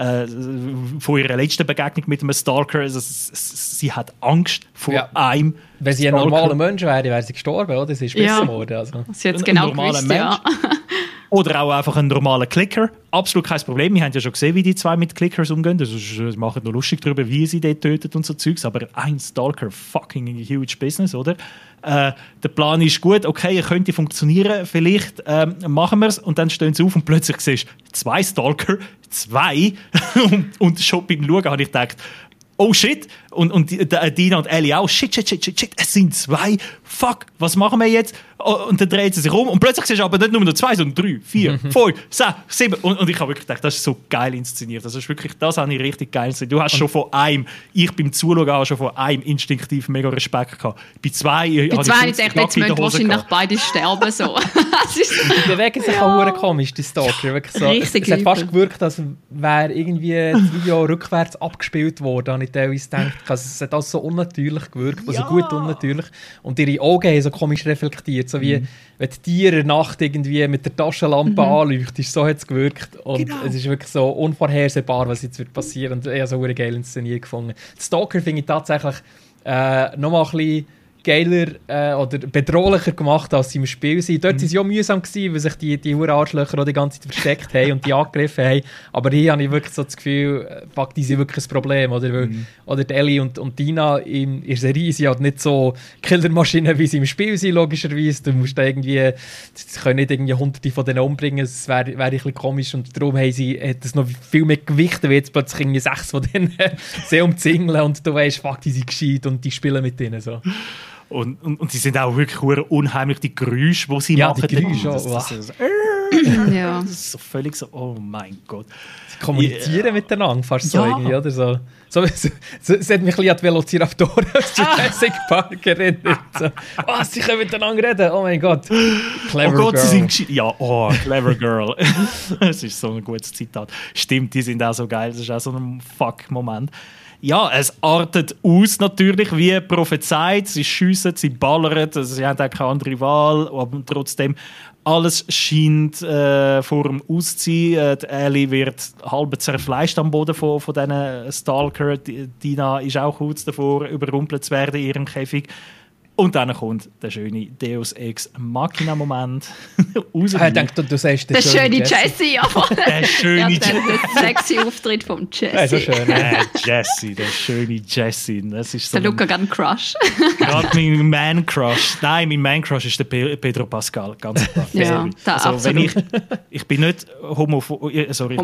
von ihrer letzten Begegnung mit einem Stalker, also, sie hat Angst vor einem Wenn sie ein normaler Mensch wäre sie gestorben, oder? Sie ist besser geworden. Also. Sie hat es genau gewusst, ja. Oder auch einfach ein normaler Clicker. Absolut kein Problem. Wir haben ja schon gesehen, wie die zwei mit Clickers umgehen. Sie machen nur lustig darüber, wie sie dort töten und so Zeugs. Aber ein Stalker, fucking huge business, oder? Der Plan ist gut, okay, er könnte funktionieren. Vielleicht machen wir es. Und dann stehen sie auf und plötzlich siehst du 2 Stalker, 2. und schon beim Schauen habe ich gedacht, oh shit, und Dina und Ellie auch, shit, es sind 2, fuck, was machen wir jetzt? Und dann dreht sie sich um und plötzlich siehst du aber nicht nur 2, sondern 3, 4, 5, 6, 7 und ich habe wirklich gedacht, das ist so geil inszeniert, das habe ich richtig geil inszeniert. Du hast schon von einem, ich beim Zuschauen auch schon von einem instinktiv mega Respekt gehabt. Bei 2 habe ich gedacht, jetzt müssen wahrscheinlich beide sterben, so. Die bewegen sich auch komisch, die Stalker, wirklich so. Es hat fast gewirkt, als wäre irgendwie das Video rückwärts abgespielt worden, und ich teilweise gedacht, es hat alles so unnatürlich gewirkt, also gut unnatürlich. Und ihre Augen haben so komisch reflektiert, so wie wenn die Tiere in der Nacht irgendwie mit der Taschenlampe anleuchtet, so hat es gewirkt. Und es ist wirklich so unvorhersehbar, was jetzt wird passieren. Und ich habe so eine geile Inszenierung gefunden. Die Stalker finde ich tatsächlich nochmal ein bisschen geiler oder bedrohlicher gemacht, als sie im Spiel sind. Dort waren sie auch mühsam gewesen, weil sich die Arschlöcher auch die ganze Zeit versteckt haben und die angegriffen haben. Aber hier habe ich wirklich so das Gefühl, fuck, die sind wirklich ein Problem. Oder, oder die Ellie und Dina in der Serie sind halt nicht so Killermaschinen, wie sie im Spiel sind, logischerweise. Du musst da irgendwie, sie können nicht irgendwie Hunderte von denen umbringen, das wäre ein bisschen komisch. Und darum hat das noch viel mehr Gewicht, wie jetzt plötzlich irgendwie 6 von denen sehr umzingeln und du weißt, fuck, die sind gescheit und die spielen mit denen so. Und sie sind auch wirklich unheimlich, die Geräusche, die sie machen. Die Geräusche, das ist so völlig so, oh mein Gott. Sie kommunizieren miteinander, fast so irgendwie, oder so. Es hat mich ein bisschen an die Velociraptoren aus Jurassic Park erinnert. So, sie können miteinander reden, oh mein Gott. Clever Girl. Sie sind clever Girl. Das ist so ein gutes Zitat. Stimmt, die sind auch so geil, das ist auch so ein Fuck-Moment. Ja, es artet aus natürlich, wie prophezeit. Sie schiessen, sie ballern, sie haben auch keine andere Wahl. Aber trotzdem, alles scheint vor dem Ausziehen. Die Ellie wird halb zerfleischt am Boden von diesen Stalker. Dina ist auch kurz davor, überrumpelt zu werden in ihrem Käfig. Und dann kommt der schöne Deus Ex Machina-Moment. Ich dachte, du sagst der schöne Jesse, ja. Der schöne Jesse. Der sexy Auftritt vom Jesse. Ja, so schön. Jesse, der schöne Jesse. Das ist so der Luca hat einen Crush. Gerade mein Man-Crush. Nein, mein Man-Crush ist der Pedro Pascal. Ganz klar. Ja, also, wenn ich bin nicht ich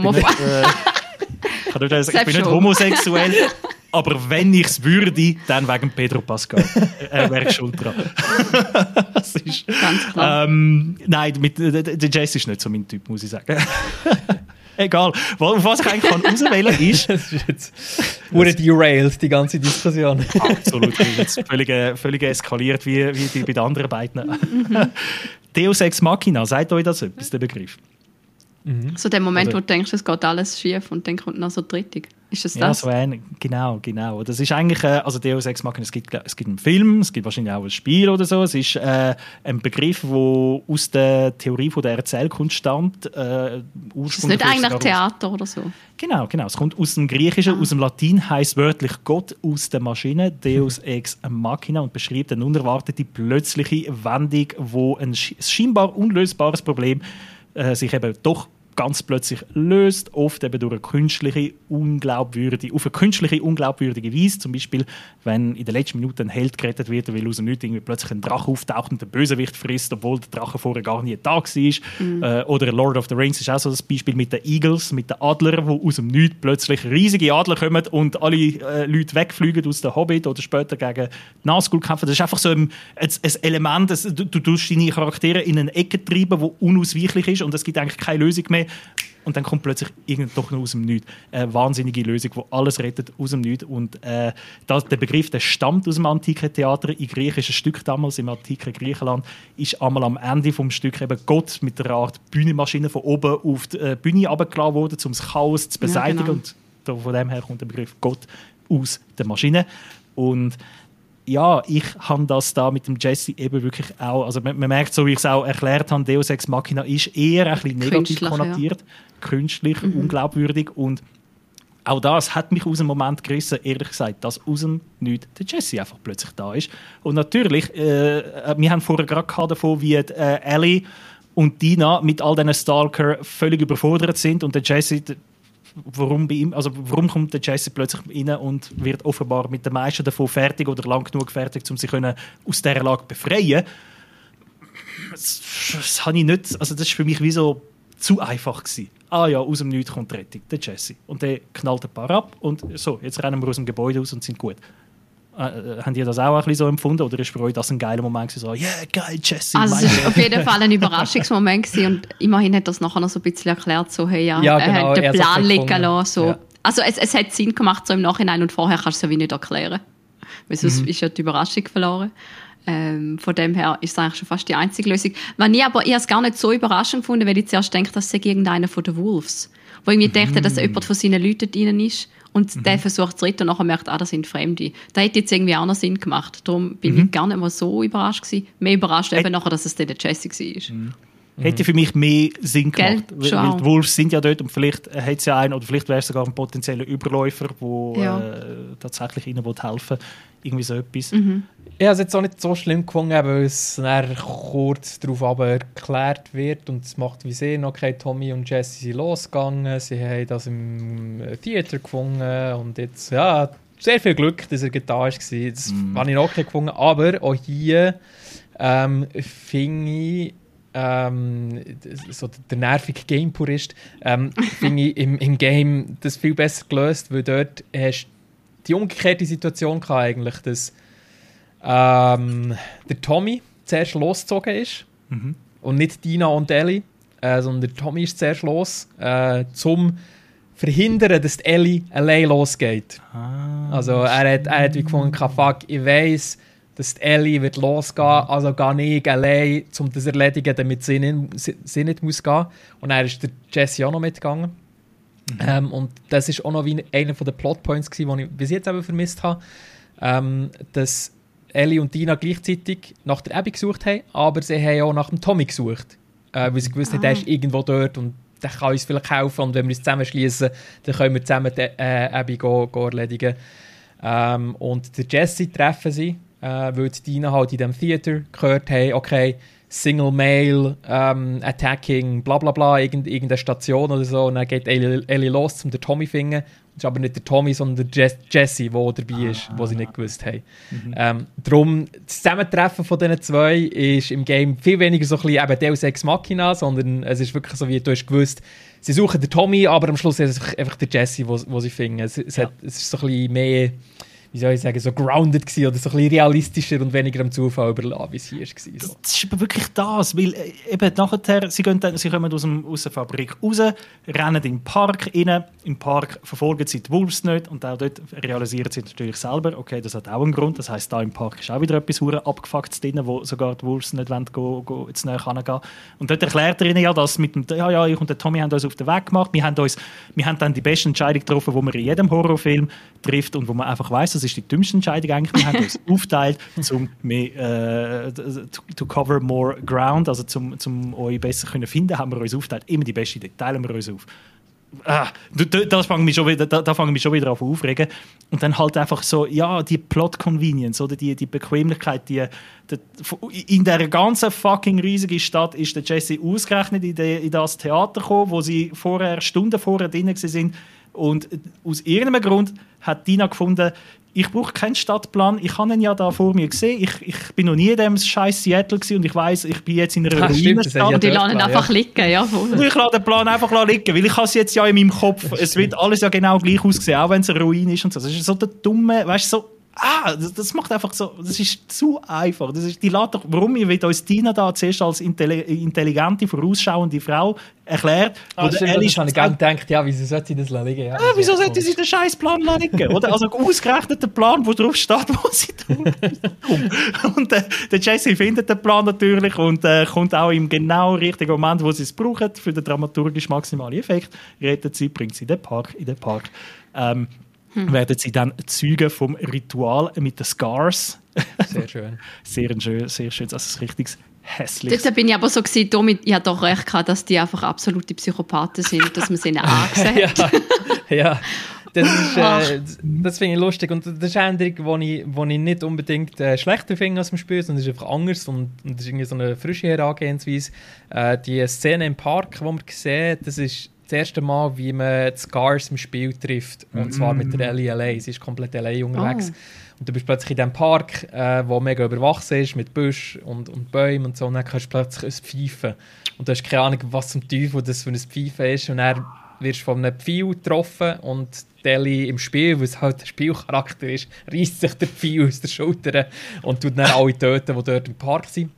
bin nicht homosexuell. Aber wenn ich es würde, dann wegen Pedro Pascal. Wäre ich schuld dran. Das ist, ganz klar. Nein, der Jesse ist nicht so mein Typ, muss ich sagen. Egal. Auf was ich eigentlich auswählen kann, ist... Das ist jetzt wurde derailed, die ganze Diskussion. Absolut. Das ist jetzt völlig eskaliert, wie die bei den anderen beiden. Deus Ex Machina, sagt euch das etwas, der Begriff? So der Moment, Also, wo du denkst, es geht alles schief und dann kommt noch so dritte. Ist das Ja, das? so genau. Das ist eigentlich, also Deus Ex Machina, es gibt einen Film, es gibt wahrscheinlich auch ein Spiel oder so. Es ist ein Begriff, der aus der Theorie von der Erzählkunst stammt. Ist das nicht eigentlich Theater oder so? Genau. Es kommt aus dem Griechischen, aus dem Latein heisst wörtlich Gott aus der Maschine, Deus Ex Machina, und beschreibt eine unerwartete, plötzliche Wendung, wo ein scheinbar unlösbares Problem sich eben doch ganz plötzlich löst, oft eben durch auf eine künstliche, unglaubwürdige Weise. Zum Beispiel, wenn in der letzten Minute ein Held gerettet wird, weil aus dem Nichts irgendwie plötzlich ein Drache auftaucht und den Bösewicht frisst, obwohl der Drache vorher gar nie da war. Oder Lord of the Rings ist auch so das Beispiel mit den Eagles, mit den Adlern, wo aus dem Nichts plötzlich riesige Adler kommen und alle Leute wegfliegen aus der Hobbit oder später gegen Nazgul kämpfen. Das ist einfach so ein Element, du tust deine Charaktere in eine Ecke treiben, die unausweichlich ist und es gibt eigentlich keine Lösung mehr. Und dann kommt plötzlich doch noch aus dem Nichts eine wahnsinnige Lösung, die alles rettet aus dem Nichts. Und der Begriff, der stammt aus dem antiken Theater. Im griechischen Stück damals, im antiken Griechenland, ist einmal am Ende des Stücks eben Gott mit einer Art Bühnenmaschine von oben auf die Bühne runtergelassen worden, um das Chaos zu beseitigen. Ja, genau. Und von dem her kommt der Begriff Gott aus der Maschine. Und ja, ich habe das da mit dem Jesse eben wirklich auch, also man merkt, so wie ich es auch erklärt habe, Deus Ex Machina ist eher ein bisschen negativ konnotiert, künstlich, unglaubwürdig, und auch das hat mich aus dem Moment gerissen, ehrlich gesagt, dass aus dem Nichts der Jesse einfach plötzlich da ist. Und natürlich, wir haben vorher gerade davon, wie Ellie und Dina mit all diesen Stalker völlig überfordert sind und der Jesse... Warum kommt der Jesse plötzlich rein und wird offenbar mit den meisten davon fertig oder lang genug fertig, um sich aus dieser Lage befreien? Das habe ich nicht, also das ist für mich wie so zu einfach gewesen. Ah ja, aus dem Nichts kommt die Rettung, der Jesse. Und der knallt ein paar ab und so, jetzt rennen wir aus dem Gebäude raus und sind gut. Haben die das auch ein bisschen so empfunden oder ist für euch das ein geiler Moment gewesen? So, yeah, geil, Jesse. Also es war auf jeden Fall ein Überraschungsmoment gewesen und immerhin hat das nachher noch so ein bisschen erklärt, so hey, ja, genau, hat den Plan liegen gefunden. lassen. So. Ja. Also es hat Sinn gemacht so im Nachhinein und vorher kannst du es ja wie nicht erklären. Weil sonst ist ja die Überraschung verloren. Von dem her ist es eigentlich schon fast die einzige Lösung. Ich habe es gar nicht so überraschend gefunden, weil ich zuerst denke, das sei irgendeiner von den Wolves. Wo ich mir dachte, dass jemand von seinen Leuten drin ist. Und der versucht zu retten und nachher merkt, das sind Fremde. Das hätte jetzt irgendwie auch noch Sinn gemacht. Darum bin ich gar nicht mal so überrascht gewesen. Mehr überrascht eben nachher, dass es dann der Jesse war. Hätte für mich mehr Sinn gemacht. Gell? Weil die Wolves sind ja dort und vielleicht hat es ja einen, oder vielleicht wäre es sogar ein potenzieller Überläufer, der tatsächlich ihnen helfen will. Irgendwie so etwas. Ich habe es jetzt auch nicht so schlimm gefunden, weil es dann kurz darauf aber erklärt wird und es macht wie Sinn, okay, Tommy und Jesse sind losgegangen, sie haben das im Theater gefunden und jetzt, ja, sehr viel Glück, dass er da war. Das habe ich noch okay gefunden, aber auch hier finde ich, so der nervige Game-Purist, finde ich im Game das viel besser gelöst, weil dort hast du die umgekehrte Situation gehabt eigentlich, dass der Tommy zuerst losgezogen ist und nicht Dina und Ellie, sondern der Tommy ist zuerst los, zum verhindern, dass die Ellie allein losgeht. Also er hat wie gefunden, fuck, ich weiss, dass die Ellie wird losgehen, also gar nicht allein, um das zu erledigen, damit sie nicht muss gehen. Und dann ist der Jesse auch noch mitgegangen. Und das ist auch noch wie einer der Plotpoints gewesen, die ich bis jetzt eben vermisst habe, dass Ellie und Dina gleichzeitig nach der Abby gesucht haben, aber sie haben auch nach dem Tommy gesucht, weil sie gewusst haben, der ist irgendwo dort und der kann uns vielleicht helfen und wenn wir uns zusammenschließen, dann können wir zusammen die Abby erledigen. Und der Jesse treffen sie, weil die Dina halt in diesem Theater gehört haben, okay, Single Male, Attacking, bla bla bla, irgendeine Station oder so. Und dann geht Ellie los, um den Tommy zu finden. Es ist aber nicht der Tommy, sondern der Jesse, der dabei ist, wo sie nicht gewusst haben. Darum, das Zusammentreffen von diesen zwei ist im Game viel weniger so ein bisschen eben Deus Ex Machina, sondern es ist wirklich so, wie du hast gewusst, sie suchen den Tommy, aber am Schluss ist es einfach der Jesse, wo sie finden. Es ist so ein bisschen mehr wie soll ich sagen, so grounded gewesen oder so ein bisschen realistischer und weniger am Zufall überlassen, wie es hier war. So. Das ist aber wirklich das, weil eben nachher, sie kommen aus der Fabrik raus, rennen in den Park rein, im Park verfolgen sie die Wolves nicht und auch dort realisieren sie natürlich selber, okay, das hat auch einen Grund, das heisst, da im Park ist auch wieder etwas abgefuckt drin, wo sogar die Wolves nicht wollen, jetzt näher hingehen. Und dort erklärt er ihnen ja, dass mit dem, ich und der Tommy haben uns auf den Weg gemacht, wir haben dann die beste Entscheidung getroffen, die man in jedem Horrorfilm trifft und wo man einfach weiss, das ist die dümmste Entscheidung eigentlich. Wir haben uns aufteilt, um to cover more ground, also zum euch besser können finden, haben wir uns aufteilt. Immer die beste Idee, teilen wir uns auf. Da fange ich mich schon wieder auf aufregen. Und dann halt einfach so, ja, die Plot-Convenience oder die Bequemlichkeit, in dieser ganzen fucking riesigen Stadt ist der Jesse ausgerechnet in das Theater gekommen, wo sie Stunden vorher drin waren. Und aus irgendeinem Grund hat Dina gefunden, ich brauche keinen Stadtplan, ich habe ihn ja da vor mir gesehen, ich bin noch nie in dem scheiß Seattle gewesen und ich weiss, ich bin jetzt in einer Ruinenstadt. Und die lassen einfach liegen, ja. Und ich lasse den Plan einfach liegen, weil ich habe es jetzt ja in meinem Kopf, es wird alles ja genau gleich aussehen, auch wenn es eine Ruine ist und so. Das ist so der dumme, weißt du, so, das macht einfach so, das ist zu einfach. Das ist, warum wird uns Tina da zuerst als intelligente, vorausschauende Frau erklärt? Stimmt, das habe ich gar nicht gedacht, ja, wieso sollte sie das liegen? Ja, wieso sollte sie den scheiß Plan liegen? Oder? Also ausgerechnet den Plan, wo drauf steht, wo sie tun. Und der Jesse findet den Plan natürlich und kommt auch im genau richtigen Moment, wo sie es brauchen, für den dramaturgisch maximalen Effekt, rettet sie, bringt sie in den Park. Werden sie dann Zeugen vom Ritual mit den Scars. Sehr schön. Sehr schön, das ist richtig hässlich. Dort bin ich aber so gewesen, damit ich hatte doch recht gehabt, dass die einfach absolute Psychopathen sind, dass man sie ihnen angesehen hat. Ja. Das finde ich lustig und das ist eine Änderung, die ich nicht unbedingt schlechter finde als im Spiel, sondern es ist einfach anders und das ist irgendwie so eine frische Herangehensweise. Die Szene im Park, die wir sehen, das ist das erste Mal, wie man die Scars im Spiel trifft. Und zwar mit der Ellie allein. Sie ist komplett allein unterwegs. Und du bist plötzlich in diesem Park, der mega überwachsen ist, mit Büschen und Bäumen und so. Und dann kannst du plötzlich ein Pfeifen. Und du hast keine Ahnung, was zum Teufel das für ein Pfeifen ist. Und dann wirst du von einem Pfeil getroffen. Und die Ellie im Spiel, weil es halt ein Spielcharakter ist, reißt sich der Pfeil aus der Schulter und tut dann alle töten, die dort im Park sind.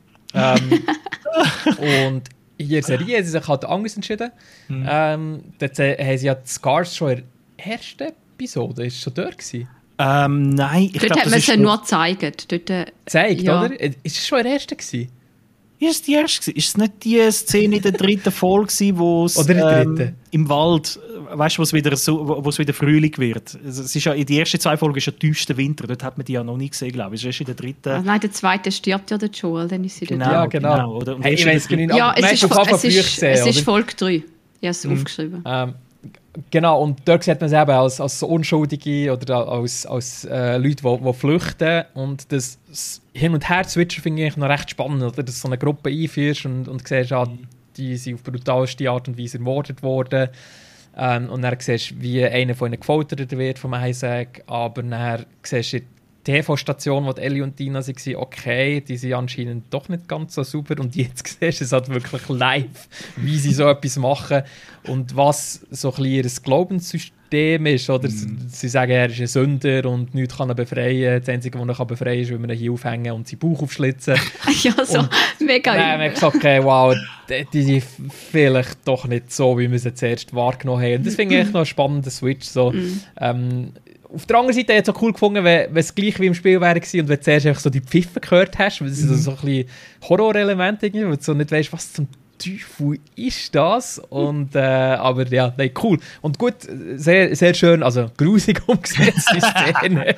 Und in der Serie haben sie sich halt anders entschieden. Dort haben sie ja die Scars schon in der ersten Episode. Ist schon dort gewesen? Nein, ich glaube, das ist... Dort hat man sie nur gezeigt. Gezeigt, ja. Oder? Ist es schon in der ersten gewesen? Ist es die erste gewesen? Ist es nicht die Szene in der dritten Folge, wo es im Wald, weißt du, wo es wieder Frühling wird? Es ist ja, in den ersten 2 Folgen ist ja tiefster Winter, dort hat man die ja noch nie gesehen, glaube ich. Es ist in der dritten... Nein, der zweite stirbt ja der Joel, dann ist sie genau. Ja, genau. Oder? Hey, ich weiss genau. Ja, es ist Folge 3. Ich habe es aufgeschrieben. Genau, und dort sieht man es eben als Unschuldige oder als Leute, die flüchten. Und das Hin- und Her-Switchen finde ich noch recht spannend, oder? Dass du so eine Gruppe einführst und siehst, die sind auf brutalste Art und Weise ermordet worden. Und dann siehst du, wie einer von ihnen gefoltert wird vom Isaac. Aber dann siehst du die TV-Station, wo Ellie und Dina waren, okay, die sind anscheinend doch nicht ganz so super. Und jetzt siehst du es halt wirklich live, wie sie so etwas machen und was so ein bisschen ihr Glaubenssystem ist. Oder? Sie sagen, er ist ein Sünder und nichts kann er befreien. Das Einzige, was er befreien kann, ist, wenn wir ihn hier aufhängen und seinen Bauch aufschlitzen. Ja, so mega. Dann haben wir gesagt, okay, wow, die sind vielleicht doch nicht so, wie wir sie zuerst wahrgenommen haben. Und das finde ich echt noch einen spannenden Switch. So. Auf der anderen Seite hätte ich es auch cool gefunden, wenn es gleich wie im Spiel wäre und wenn du zuerst einfach so die Pfiffe gehört hast, weil das ist so ein bisschen Horror-Element irgendwie, weil du so nicht weißt, was zum Teufel ist das? Und, aber ja, nein, cool. Und gut, sehr, sehr schön, also grusig umgesetzte Szene.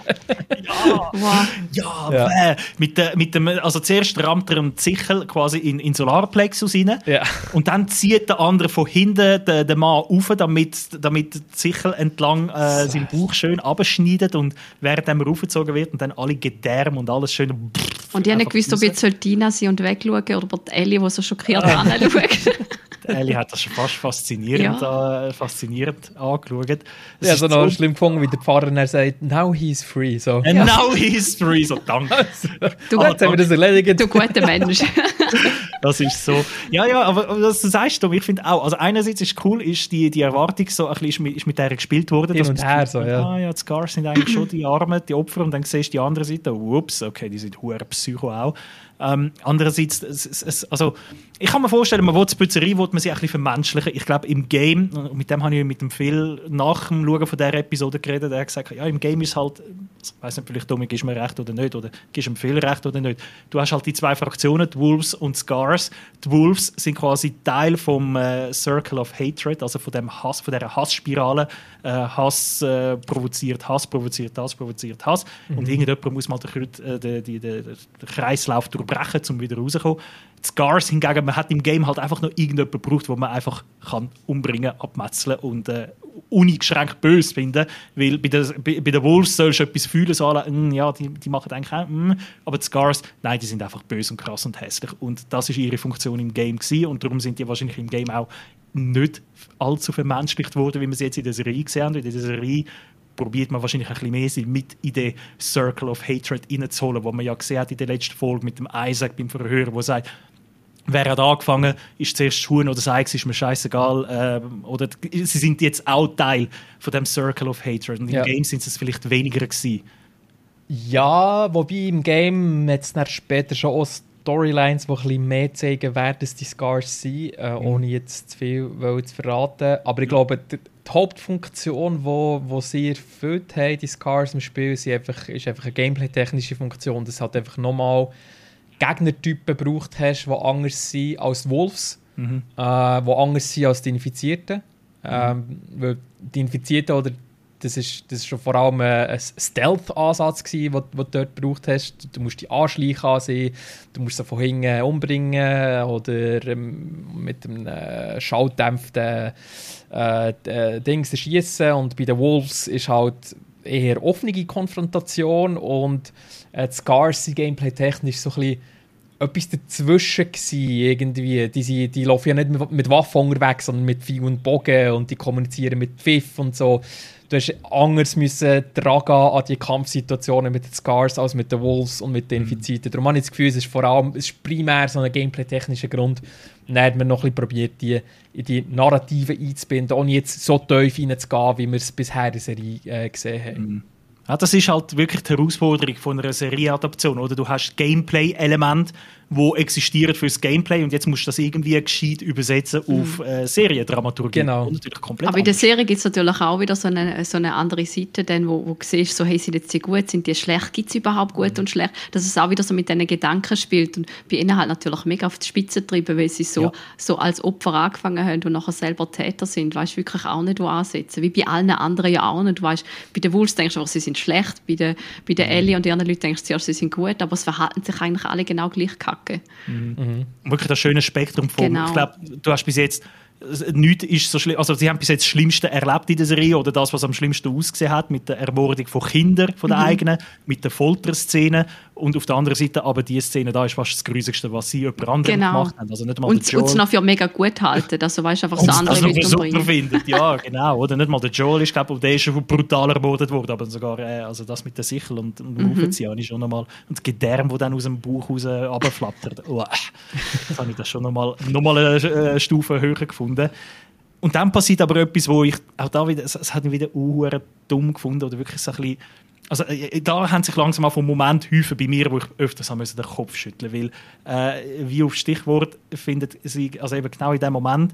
Mit dem, also zuerst rammt er einen Sichel quasi in Solarplexus rein und dann zieht der andere von hinten den Mann rauf, damit die Sichel entlang seinen Bauch schön abschneidet und während er raufgezogen wird und dann alle Gedärme und alles schön... Und ich habe nicht gewusst, ob jetzt Tina sein und wegschauen oder ob die Ellie, die so schockiert anschaut. Die Ellie hat das schon fast faszinierend angeschaut. Ich habe es noch schlimm gefunden, wie der Pfarrer dann sagt, now he's free. So. Now he's free, so danke. Jetzt haben wir das erledigt. Du guter Mensch. Das ist so. Ja, aber was du sagst, Tom, ich finde auch, also einerseits ist cool, ist die Erwartung so ein bisschen ist mit der gespielt worden. Hin und her so, ja. Die Scars sind eigentlich schon die Armen, die Opfer, und dann siehst du die andere Seite, ups, okay, die sind hure Psycho auch. Andererseits, also ich kann mir vorstellen, man will die Pützerie man sie ein bisschen vermenschlichen. Ich glaube, im Game, und mit dem habe ich mit dem Phil nach dem Schauen von dieser Episode geredet, er hat gesagt, ja, im Game ist halt, ich weiss nicht, vielleicht Domi, gibst du mir recht oder nicht, oder gibst du dem Phil recht oder nicht. Du hast halt die zwei Fraktionen, die Wolves und Scars. Die Wolves sind quasi Teil vom Circle of Hatred, also von dem Hass, von dieser Hassspirale. Hass provoziert Hass, provoziert Hass, provoziert Hass. Und irgendjemand muss mal den Kreislauf durchbrechen, um wieder rauszukommen. Die Scars hingegen, man hat im Game halt einfach noch irgendjemanden gebraucht, den man einfach kann umbringen, abmetzeln und uneingeschränkt böse finden. Weil bei den Wolves sollst du etwas fühlen, so ja, die machen eigentlich auch, aber die Scars, nein, die sind einfach böse und krass und hässlich. Und das war ihre Funktion im Game gewesen, und darum sind die wahrscheinlich im Game auch nicht allzu vermenschlicht worden, wie wir sie jetzt in der Serie gesehen haben. In der Serie probiert man wahrscheinlich ein bisschen mehr, sie mit in den Circle of Hatred reinzuholen, wo man ja gesehen hat in der letzten Folge mit dem Isaac beim Verhör, wo er sagt, wer hat angefangen, ist zuerst das Huhn oder das Ei, ist mir scheißegal. Oder sie sind jetzt auch Teil von dem Circle of Hatred. Und im Game sind es vielleicht weniger gewesen. Ja, wobei im Game jetzt später schon auch Storylines, die ein bisschen mehr zeigen, wer das die Scars sind, ohne jetzt zu viel zu verraten. Aber ich glaube, die Hauptfunktion, die sie erfüllt haben, die Scars im Spiel, ist einfach eine gameplay-technische Funktion. Das hat einfach nochmal Gegnertypen gebraucht hast, die anders sind als Wolves, die anders sind als die Infizierten. Weil die Infizierten, oder das ist schon vor allem ein Stealth-Ansatz gewesen, den du dort gebraucht hast. Du musst die anschleichen ansehen, du musst sie von hinten umbringen oder mit einem schalldämpften Dings schießen. Und bei den Wolves ist halt eher offene Konfrontation, und die Scars sind gameplay-technisch so ein bisschen etwas dazwischen gewesen, irgendwie. Die laufen ja nicht mit Waffen unterwegs, sondern mit Pfeil und Bogen, und die kommunizieren mit Pfiff und so. Du hast anders müssen dran gehen an die Kampfsituationen mit den Scars als mit den Wolves und mit den Infizierten. Darum habe ich das Gefühl, es ist primär so ein gameplay-technischer Grund. Und dann hat man noch ein bisschen probiert, die in die Narrative einzubinden, ohne jetzt so tief reinzugehen, wie wir es bisher in der Serie gesehen haben. Ja, das ist halt wirklich die Herausforderung von einer Serieadaption, oder? Du hast Gameplay-Elemente, die existieren fürs Gameplay, und jetzt musst du das irgendwie gescheit übersetzen auf Seriendramaturgie. Genau. Und natürlich komplett aber in der Serie gibt es natürlich auch wieder so eine andere Seite, dann, wo du siehst, so, hey, sind jetzt die gut, sind die schlecht, gibt es überhaupt gut und schlecht, dass es auch wieder so mit diesen Gedanken spielt, und bei ihnen halt natürlich mega auf die Spitze treiben, weil sie so als Opfer angefangen haben und nachher selber Täter sind, weißt du, wirklich auch nicht wo ansetzen, wie bei allen anderen ja auch nicht, weißt, bei den Wolves denkst du einfach, sie sind schlecht, bei den Ellie und den anderen Leuten denkst du zuerst, sie sind gut, aber es verhalten sich eigentlich alle genau gleich kacke. Wirklich das schöne Spektrum von, genau. Ich glaube, du hast bis jetzt nichts ist so schlimm, also sie haben bis jetzt das Schlimmste erlebt in der Serie, oder das, was am schlimmsten ausgesehen hat, mit der Ermordung von Kindern, von den eigenen, mit der Folterszene, und auf der anderen Seite aber die Szene da ist fast das Grusigste, was sie jemand anderem gemacht haben. Also nicht mal und es noch für mega gut halten, also weißt du, einfach so andere Leute umbringen. Super findet, ja, genau, oder nicht mal der Joel ist, glaube ich, der ist schon brutal ermordet worden, aber sogar also das mit der Sichel und dem Aufziehen habe ich schon nochmal, und das Gedärm, das dann aus dem Bauch raus runterflattert, das habe ich das schon nochmal eine Stufe höher gefunden. Und dann passiert aber etwas, wo ich auch da wieder, es hat mich wieder dumm gefunden, oder wirklich so ein bisschen, also da haben sich langsam auf einen Moment häufen bei mir, wo ich öfters den Kopf schütteln musste, weil wie auf Stichwort findet sie, also eben genau in dem Moment,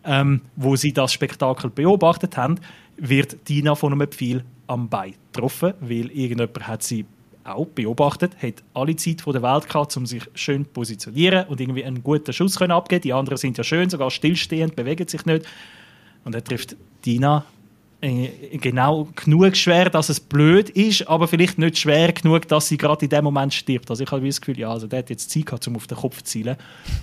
wo sie das Spektakel beobachtet haben, wird Dina von einem Pfeil am Bein getroffen, weil irgendjemand hat sie auch beobachtet, hat alle Zeit der Welt gehabt, um sich schön zu positionieren und irgendwie einen guten Schuss abgeben können. Die anderen sind ja schön, sogar stillstehend, bewegen sich nicht. Und er trifft Dina genau genug schwer, dass es blöd ist, aber vielleicht nicht schwer genug, dass sie gerade in dem Moment stirbt. Also ich habe das Gefühl, ja, also der hat jetzt Zeit gehabt, um auf den Kopf zu zielen.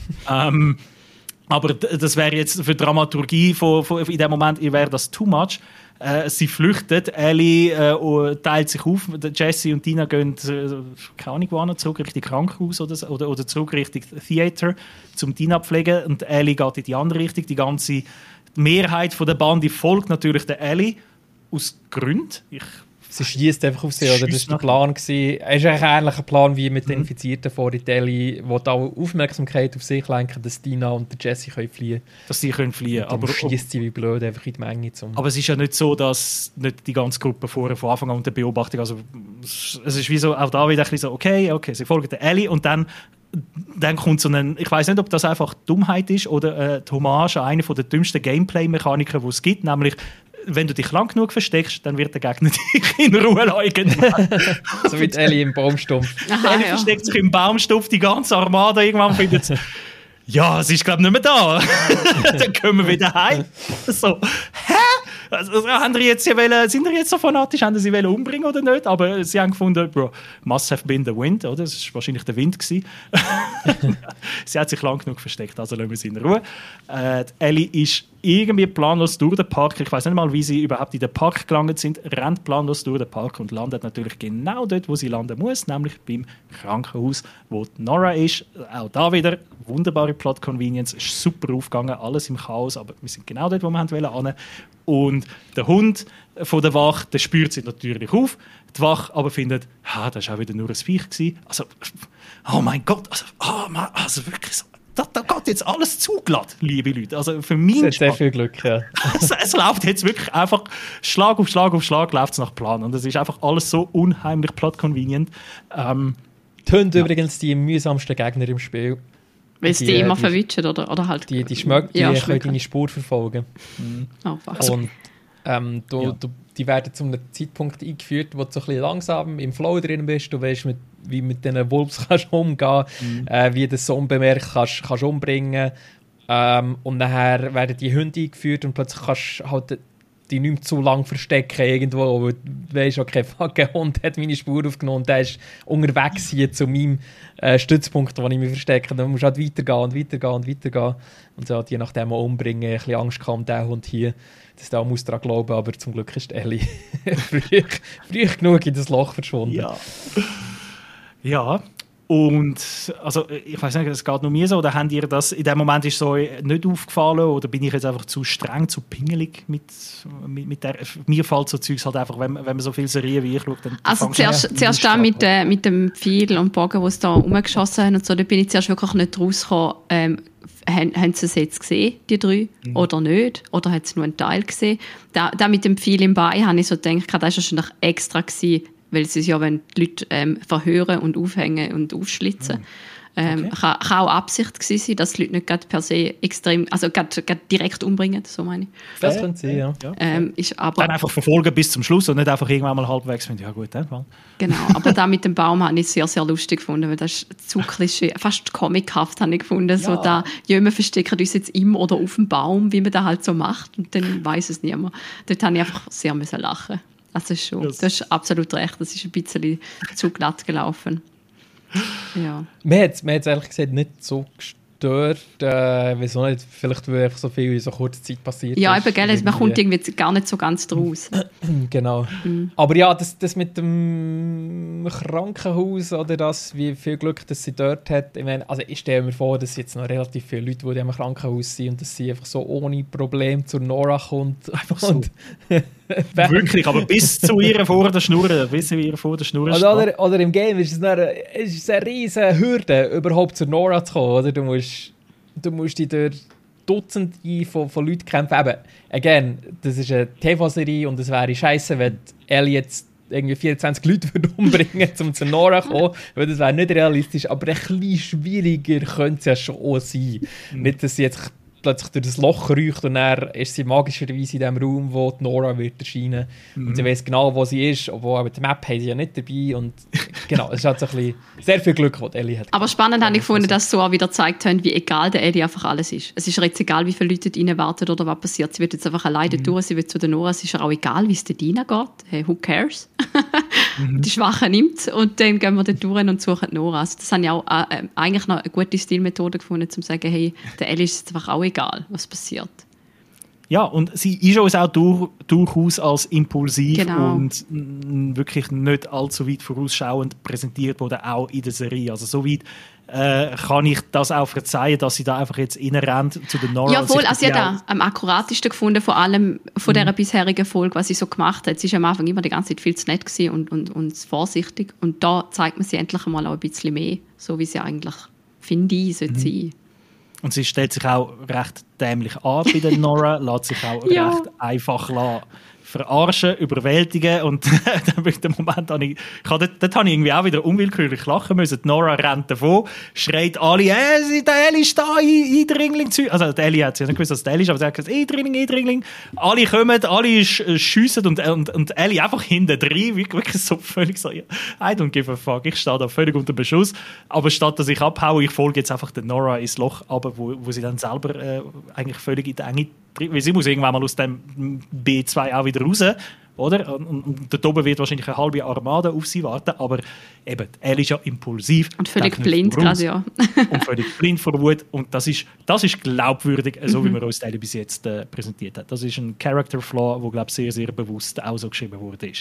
Aber das wäre jetzt für die Dramaturgie in dem Moment wäre das too much. Sie flüchtet, Ellie teilt sich auf, Jesse und Dina gehen keine Ahnung wohin, zurück Richtung Krankenhaus oder zurück Richtung Theater, um Dina zu pflegen, und Ellie geht in die andere Richtung. Die ganze Mehrheit der Bande folgt natürlich der Ellie, aus Gründen. Ich Sie schießt einfach auf sie, oder? Das war der Plan. Es ist eigentlich ein ähnlicher Plan wie mit den Infizierten vor Ellie, wo die auch Aufmerksamkeit auf sich lenken, dass Dina und der Jesse können fliehen können. Dass sie können fliehen können. Aber schießt sie wie blöd einfach in die Menge. Aber es ist ja nicht so, dass nicht die ganze Gruppe von Anfang an unter Beobachtung, also es ist wie so, auch da wieder ein bisschen so, okay, sie folgen der Ellie und dann kommt so ein, ich weiß nicht, ob das einfach Dummheit ist oder die Hommage an eine der dümmsten Gameplay-Mechaniken, die es gibt, nämlich wenn du dich lang genug versteckst, dann wird der Gegner dich in Ruhe lassen. So wie Ellie im Baumstumpf. Ellie versteckt sich im Baumstumpf, die ganze Armada irgendwann findet ja, es ist glaube ich nicht mehr da. Dann kommen wir wieder heim. So, hä? Also, sind die jetzt so fanatisch, haben sie umbringen oder nicht? Aber sie haben gefunden, bro, must have been the wind, oder? Das war wahrscheinlich der Wind gewesen. Sie hat sich lang genug versteckt, also lassen wir sie in Ruhe. Ellie ist irgendwie planlos durch den Park. Ich weiß nicht mal, wie sie überhaupt in den Park gelangt sind. Rennt planlos durch den Park und landet natürlich genau dort, wo sie landen muss, nämlich beim Krankenhaus, wo Nora ist. Auch da wieder wunderbare Plot-Convenience. Es ist super aufgegangen, alles im Chaos, aber wir sind genau dort, wo wir wollten. Und der Hund von der Wache, der spürt sich natürlich auf. Die Wache aber findet, das war auch wieder nur ein Viech gewesen. Also, oh mein Gott, also wirklich so. Da geht jetzt alles zugeladen, liebe Leute. Also für mich es hat sehr viel Glück, ja. Es läuft jetzt wirklich einfach Schlag auf Schlag auf Schlag läuft es nach Plan. Und es ist einfach alles so unheimlich plot-convenient. Die Hunde übrigens die mühsamsten Gegner im Spiel. Weil sie die immer verwischen, oder halt... Die können deine Spur verfolgen. Oh, und die werden zu einem Zeitpunkt eingeführt, wo du so ein bisschen langsam im Flow drin bist. Du weißt, wie mit diesen Wolves kannst umgehen, wie du so unbemerkt kannst umbringen. Und nachher werden die Hunde eingeführt und plötzlich kannst du halt die nicht mehr zu lange verstecken irgendwo. Weil du weißt, okay, fuck, ein Hund hat meine Spur aufgenommen und der ist unterwegs hier zu meinem Stützpunkt, wo ich mich verstecke. Dann musst du halt weitergehen. Und so halt je nachdem auch umbringen, ein bisschen Angst kam der Hund hier. Das da muss daran glauben, aber zum Glück ist Ellie früh genug in das Loch verschwunden. Ja. Und also, ich weiß nicht, es geht nur mir so, oder habt ihr das in dem Moment ist so nicht aufgefallen oder bin ich jetzt einfach zu streng, zu pingelig mit der, mir fällt so Zeugs halt einfach, wenn man so viele Serien wie ich schaue, dann also zuerst auch mit dem Pfeil und Bogen, wo sie da rumgeschossen haben und so, da bin ich zuerst wirklich nicht rausgekommen, haben sie es jetzt gesehen, die drei, oder nicht? Oder hat sie nur einen Teil gesehen? Da mit dem Pfeil im Bein habe ich so gedacht, das war wahrscheinlich extra gewesen, weil sie ja die Leute verhören und aufhängen und aufschlitzen. Okay. Kann auch Absicht gewesen sein, dass die Leute nicht gerade per se extrem, also gerade direkt umbringen, so meine ich. Das könnte sein, ja. Ist aber dann einfach verfolgen bis zum Schluss und nicht einfach irgendwann mal halbwegs finden, ja gut, dann mal. Genau, aber da mit dem Baum habe ich sehr, sehr lustig gefunden, weil das ist zu Klischee, fast comichaft habe ich gefunden, ja. So da, wir verstecken uns jetzt im oder auf dem Baum, wie man das halt so macht und dann weiss es niemand. Dort habe ich einfach sehr müssen lachen. Also schon, du hast absolut recht, das ist ein bisschen zu glatt gelaufen. Ja. Mir hat es ehrlich gesagt nicht so gestört. Wieso nicht? Vielleicht, weil so viel in so kurzer Zeit passiert ist. Ja, eben, gell, man kommt irgendwie gar nicht so ganz draus. Genau. Aber ja, das mit dem Krankenhaus oder das, wie viel Glück das sie dort hat. Ich meine, also ich stelle mir vor, dass jetzt noch relativ viele Leute, die im Krankenhaus sind und dass sie einfach so ohne Problem zur Nora kommt. Einfach so. Wirklich, aber bis zu ihr vor der Schnur. Oder im Game ist es eine riesige Hürde, überhaupt zur Nora zu kommen. Oder? Du musst dich durch Dutzende von Leuten kämpfen. Eben, again, das ist eine TV-Serie und es wäre scheiße, wenn Ellie jetzt irgendwie 24 Leute umbringen um zu Nora zu kommen, weil das wäre nicht realistisch, aber ein bisschen schwieriger könnte es ja schon sein. Nicht, dass sie jetzt plötzlich durch das Loch räucht und dann ist sie magischerweise in dem Raum, wo die Nora wird erscheinen. Und sie weiss genau, wo sie ist, obwohl die Map haben sie ja nicht dabei. Und genau, es ist halt so ein bisschen sehr viel Glück, was Ellie hat. Aber spannend habe ich gefunden, dass sie so auch wieder gezeigt haben, wie egal der Ellie einfach alles ist. Es ist ihr jetzt egal, wie viele Leute dort rein warten oder was passiert. Sie wird jetzt einfach alleine durch, sie wird zu der Nora. Es ist ihr auch egal, wie es der Dina geht. Hey, who cares? Die Schwachen nimmt und dann gehen wir dort durch und suchen die Nora. Also das habe ich auch eigentlich noch eine gute Stilmethode gefunden, um zu sagen, hey, der Ellie ist jetzt einfach auch egal, was passiert. Ja, und sie ist uns auch durchaus als impulsiv Genau. und wirklich nicht allzu weit vorausschauend präsentiert worden, auch in der Serie. Also so weit kann ich das auch verzeihen, dass sie da einfach jetzt reinrennt zu den Nora. Ja, voll. Also ich habe das am akkuratesten gefunden, vor allem von dieser bisherigen Folge, was sie so gemacht hat. Sie war am Anfang immer die ganze Zeit viel zu nett gewesen und vorsichtig. Und da zeigt man sie endlich einmal auch ein bisschen mehr, so wie sie eigentlich, finde ich, sollte sein. Und sie stellt sich auch recht dämlich an bei der Nora, lässt sich auch Ja. recht einfach verarschen, überwältigen. Und dann bin ich den Moment, dort habe ich irgendwie auch wieder unwillkürlich lachen müssen. Die Nora rennt davon, schreit alle, der Ellie ist da, Eindringling. Also der Ellie hat sie nicht gewusst, dass der Ellie ist, aber sie hat gesagt, Eindringling. Alle kommen, alle schiessen und Ellie einfach hinten drin, wirklich so völlig so, I don't give a fuck, ich stehe da völlig unter Beschuss. Aber statt dass ich abhaue, ich folge jetzt einfach der Nora ins Loch, aber wo sie dann selber eigentlich völlig in die Enge, weil sie muss irgendwann mal aus dem B2 auch wieder raus, oder? Und dort oben wird wahrscheinlich eine halbe Armada auf sie warten, aber eben, er ist ja impulsiv. Und völlig denkt nicht blind voraus gerade, ja. und völlig blind vor Wut. Und das ist glaubwürdig, so wie man uns Ellie bis jetzt präsentiert hat. Das ist ein Character-Flaw, der, glaube ich, sehr, sehr bewusst auch so geschrieben wurde.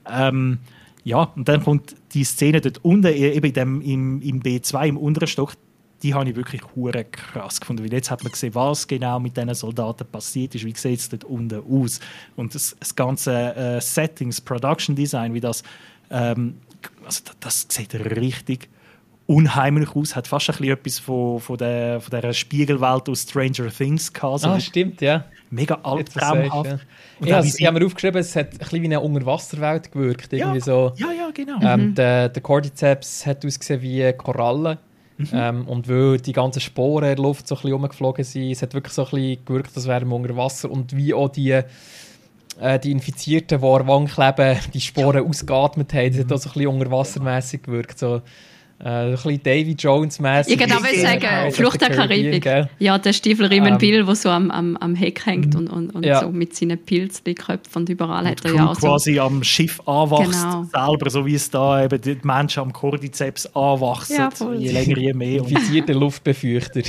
Ja, und dann kommt die Szene dort unten, eben im B2, im unteren Stock, die habe ich wirklich hure krass gefunden, weil jetzt hat man gesehen, was genau mit diesen Soldaten passiert ist, wie sieht es dort unten aus. Und das ganze Settings, Production Design, wie das, also das sieht richtig unheimlich aus, hat fast ein bisschen etwas von der Spiegelwelt aus Stranger Things gehabt. So Stimmt, ja. mega albtraumhaft. Ja. Ich habe mir aufgeschrieben, es hat ein bisschen wie eine Unterwasserwelt gewirkt. Irgendwie so. Ja, genau. Der Cordyceps hat ausgesehen wie Korallen. Und weil die ganzen Sporen in der Luft so ein bisschen rumgeflogen sind, es hat wirklich so ein bisschen gewirkt, als wären wir unter Wasser. Und wie auch die Infizierten, die an der Wand kleben, die Sporen ausgeatmet haben, das hat auch so ein bisschen unterwassermässig gewirkt. So, ein bisschen Davy Jones-mässig. Ich kann auch sagen, Flucht der Karibik. Ja, der Stiefelriemen Bill, der so am Heck hängt und so mit seinen Pilzköpfen und überall hat er ja auch so. Quasi am Schiff anwachst, Genau. selber, so wie es da eben die Menschen am Cordyceps anwachsen. Ja, voll. Je länger, je mehr. Und Infizierte Luftbefeuchter.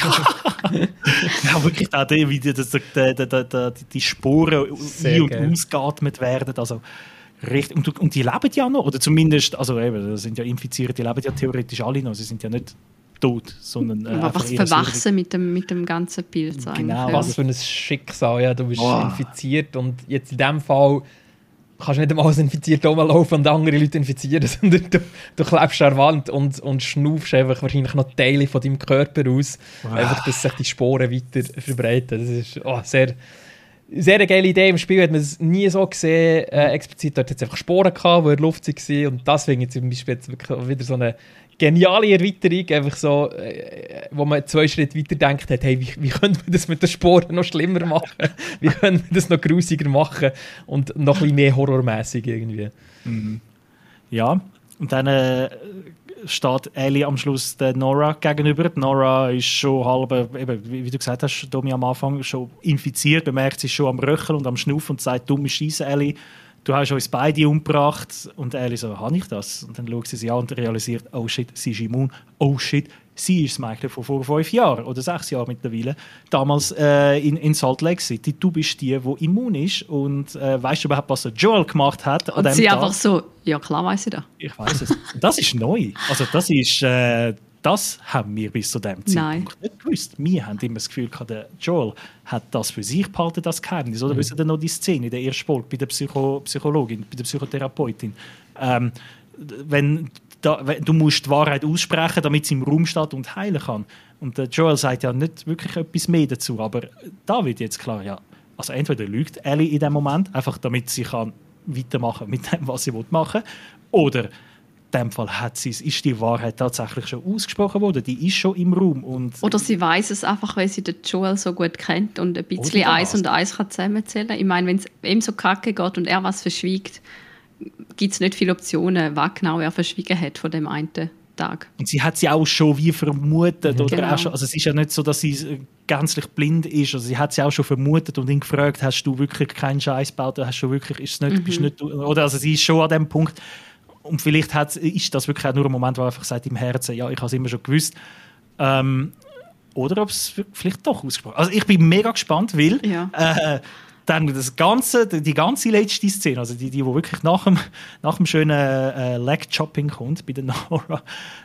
ja, wirklich auch wie die Sporen Sehr ein- und geil. ausgeatmet werden. Also, richtig. Und die leben ja noch, oder zumindest, also eben, das sind ja Infizierte, die leben ja theoretisch alle noch. Sie sind ja nicht tot, sondern Aber einfach was eher verwachsen mit dem ganzen Pilz Genau, eigentlich. Was für ein Schicksal, ja. Du bist Oh. infiziert und jetzt in diesem Fall kannst du nicht einmal als infiziert rumlaufen und andere Leute infizieren, sondern du klebst an der Wand und schnaufst einfach wahrscheinlich noch Teile von deinem Körper aus, einfach, dass sich die Sporen weiter verbreiten. Das ist sehr eine geile Idee. Im Spiel hat man es nie so gesehen, explizit. Dort hat es einfach Sporen gehabt, die in der Luft waren. Und das finde ich zum Beispiel jetzt wirklich wieder so eine geniale Erweiterung, einfach so, wo man 2 Schritte weiter denkt hat, hey, wie könnte man das mit den Sporen noch schlimmer machen? Wie könnte man das noch grusiger machen? Und noch ein bisschen mehr horrormäßig irgendwie. Ja, und dann steht Ellie am Schluss der Nora gegenüber. Die Nora ist schon halb, eben, wie du gesagt hast, Domi, am Anfang schon infiziert, bemerkt sie schon am Röcheln und am Schnaufen und sagt, dumme Scheisse, Ellie, du hast uns beide umgebracht. Und Ellie so, habe ich das? Und dann schaut sie sich an und realisiert, oh shit, sie ist immun. Oh shit, sie ist das Mädchen von vor 5 Jahren oder 6 Jahren mittlerweile. Damals in Salt Lake City. Du bist die immun ist. Und weißt du überhaupt, was der Joel gemacht hat an Und dem sie Tag? einfach so, ja klar weiss ich das. Ich weiß es. Das ist neu. Also das haben wir bis zu dem Zeitpunkt nicht gewusst. Wir haben immer das Gefühl gehabt, der Joel hat das für sich behalten, das Geheimnis. Oder wissen noch die Szene in der ersten Folge bei der Psychologin, bei der Psychotherapeutin. Du musst die Wahrheit aussprechen, damit sie im Raum steht und heilen kann. Und der Joel sagt ja nicht wirklich etwas mehr dazu, aber da wird jetzt klar, ja, also entweder lügt Ellie in dem Moment, einfach damit sie kann weitermachen mit dem, was sie machen will, oder in dem Fall ist die Wahrheit tatsächlich schon ausgesprochen worden, die ist schon im Raum. Und Oder sie weiß es einfach, weil sie den Joel so gut kennt und ein bisschen Oder Eis das. und Eis kann zusammenzählen. Ich meine, wenn es ihm so kacke geht und er was verschwiegt, gibt es nicht viele Optionen, was genau er verschwiegen hat von dem einen Tag. Und sie hat sie auch schon wie vermutet. Oder Genau. auch schon, also es ist ja nicht so, dass sie gänzlich blind ist. Also sie hat sie auch schon vermutet und ihn gefragt, hast du wirklich keinen Scheiß gebaut? Hast du wirklich, ist es nicht, bist nicht, oder also sie ist schon an dem Punkt. Und vielleicht ist das wirklich auch nur ein Moment, wo er einfach sagt im Herzen, ja, ich habe es immer schon gewusst. oder ob es vielleicht doch ausgesprochen ist. Also ich bin mega gespannt, weil dann die ganze letzte Szene, also die wirklich nach dem schönen Leg-Chopping kommt bei der Nora,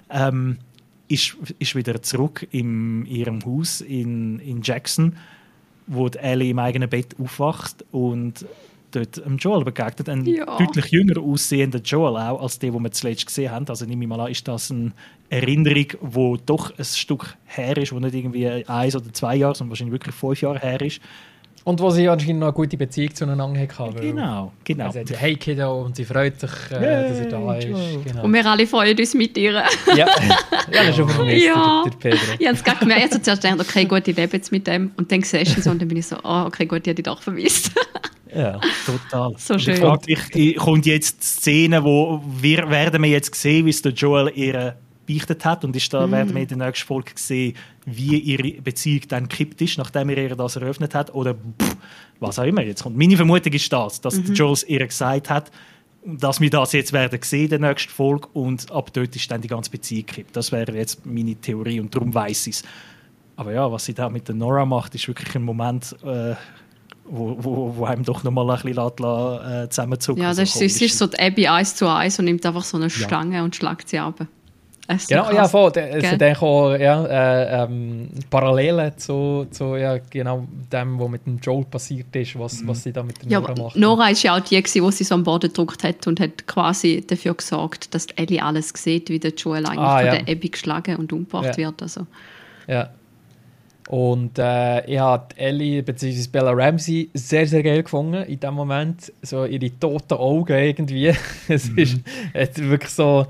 ist wieder zurück in ihrem Haus in Jackson, wo die Ellie im eigenen Bett aufwacht und dort Joel begegnet. Ein deutlich jünger aussehender Joel auch, als den wir zuletzt gesehen haben. Also nehme ich mal an, ist das eine Erinnerung, die doch ein Stück her ist, die nicht irgendwie 1 oder 2 Jahre, sondern wahrscheinlich wirklich 5 Jahre her ist. Und wo sie anscheinend noch eine gute Beziehung zueinander hatten. Genau. Er sagt, hey Kiddo, und sie freut sich, dass er da ist. Genau. Und wir alle freuen uns mit ihr. Ja, das ist schon vermisst, der Pedro. Ich habe es gerade gemerkt. Ich habe zuerst gedacht, okay, gut, ich lebe jetzt mit dem. Und dann siehst du so, und dann bin ich so, okay, gut, ich habe die doch vermisst. Ja, total. So schön. Ich frage dich, kommt jetzt die Szene, wo werden wir jetzt sehen, wie es der Joel ihr beichtet hat, und werden wir in der nächsten Folge sehen, wie ihre Beziehung dann gekippt ist, nachdem er ihr das eröffnet hat, oder was auch immer jetzt kommt. Meine Vermutung ist dass der Joel es ihr gesagt hat, dass wir das jetzt werden sehen in der nächsten Folge, und ab dort ist dann die ganze Beziehung gekippt. Das wäre jetzt meine Theorie, und darum weiss ich es. Aber ja, was sie da mit der Nora macht, ist wirklich ein Moment, wo einem doch noch mal ein bisschen zusammenzucken. Ja, das ist so die Abby 1:1 und nimmt einfach so eine Stange und schlägt sie ab. Genau, so ja, voll. Es sind auch Parallelen zu genau dem, was mit dem Joel passiert ist, was sie da mit der Nora macht. Nora war ja auch die, die sie so am Boden gedrückt hat und hat quasi dafür gesorgt, dass Ellie alles sieht, wie der Joel eigentlich von der Abby geschlagen und umgebracht wird. Also. Ja. Und ich habe Ellie bzw. Bella Ramsey sehr, sehr geil gefunden in dem Moment. So ihre toten Augen irgendwie. Es ist wirklich so...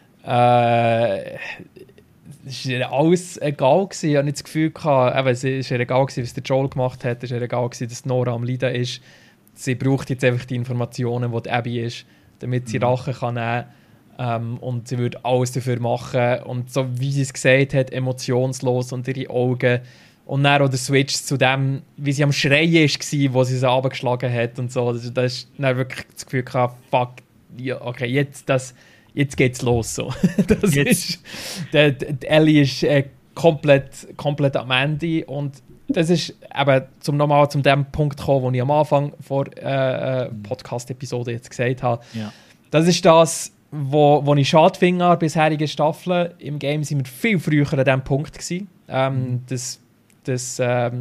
es war ihr alles egal gewesen. Ich hatte nicht das Gefühl gehabt, es ist ihr egal gewesen, was der Joel gemacht hat. Es ist ihr egal gewesen, dass Nora am Leiden ist. Sie braucht jetzt einfach die Informationen, die Abby ist, damit sie Rache kann nehmen kann. Und sie würde alles dafür machen. Und so wie sie es gesagt hat, emotionslos und ihre Augen. Und dann auch der Switch zu dem, wie sie am Schreien war, wo sie runtergeschlagen hat und so. Da ist dann wirklich das Gefühl gehabt, fuck, ja, okay, jetzt geht's los. So. Ellie ist komplett am Ende. Und das ist eben, nochmal zu dem Punkt gekommen, wo ich am Anfang vor Podcast-Episode jetzt gesagt habe. Ja. Das ist das, wo ich schade finde an bisherigen Staffeln. Im Game sind wir viel früher an diesem Punkt gewesen. Das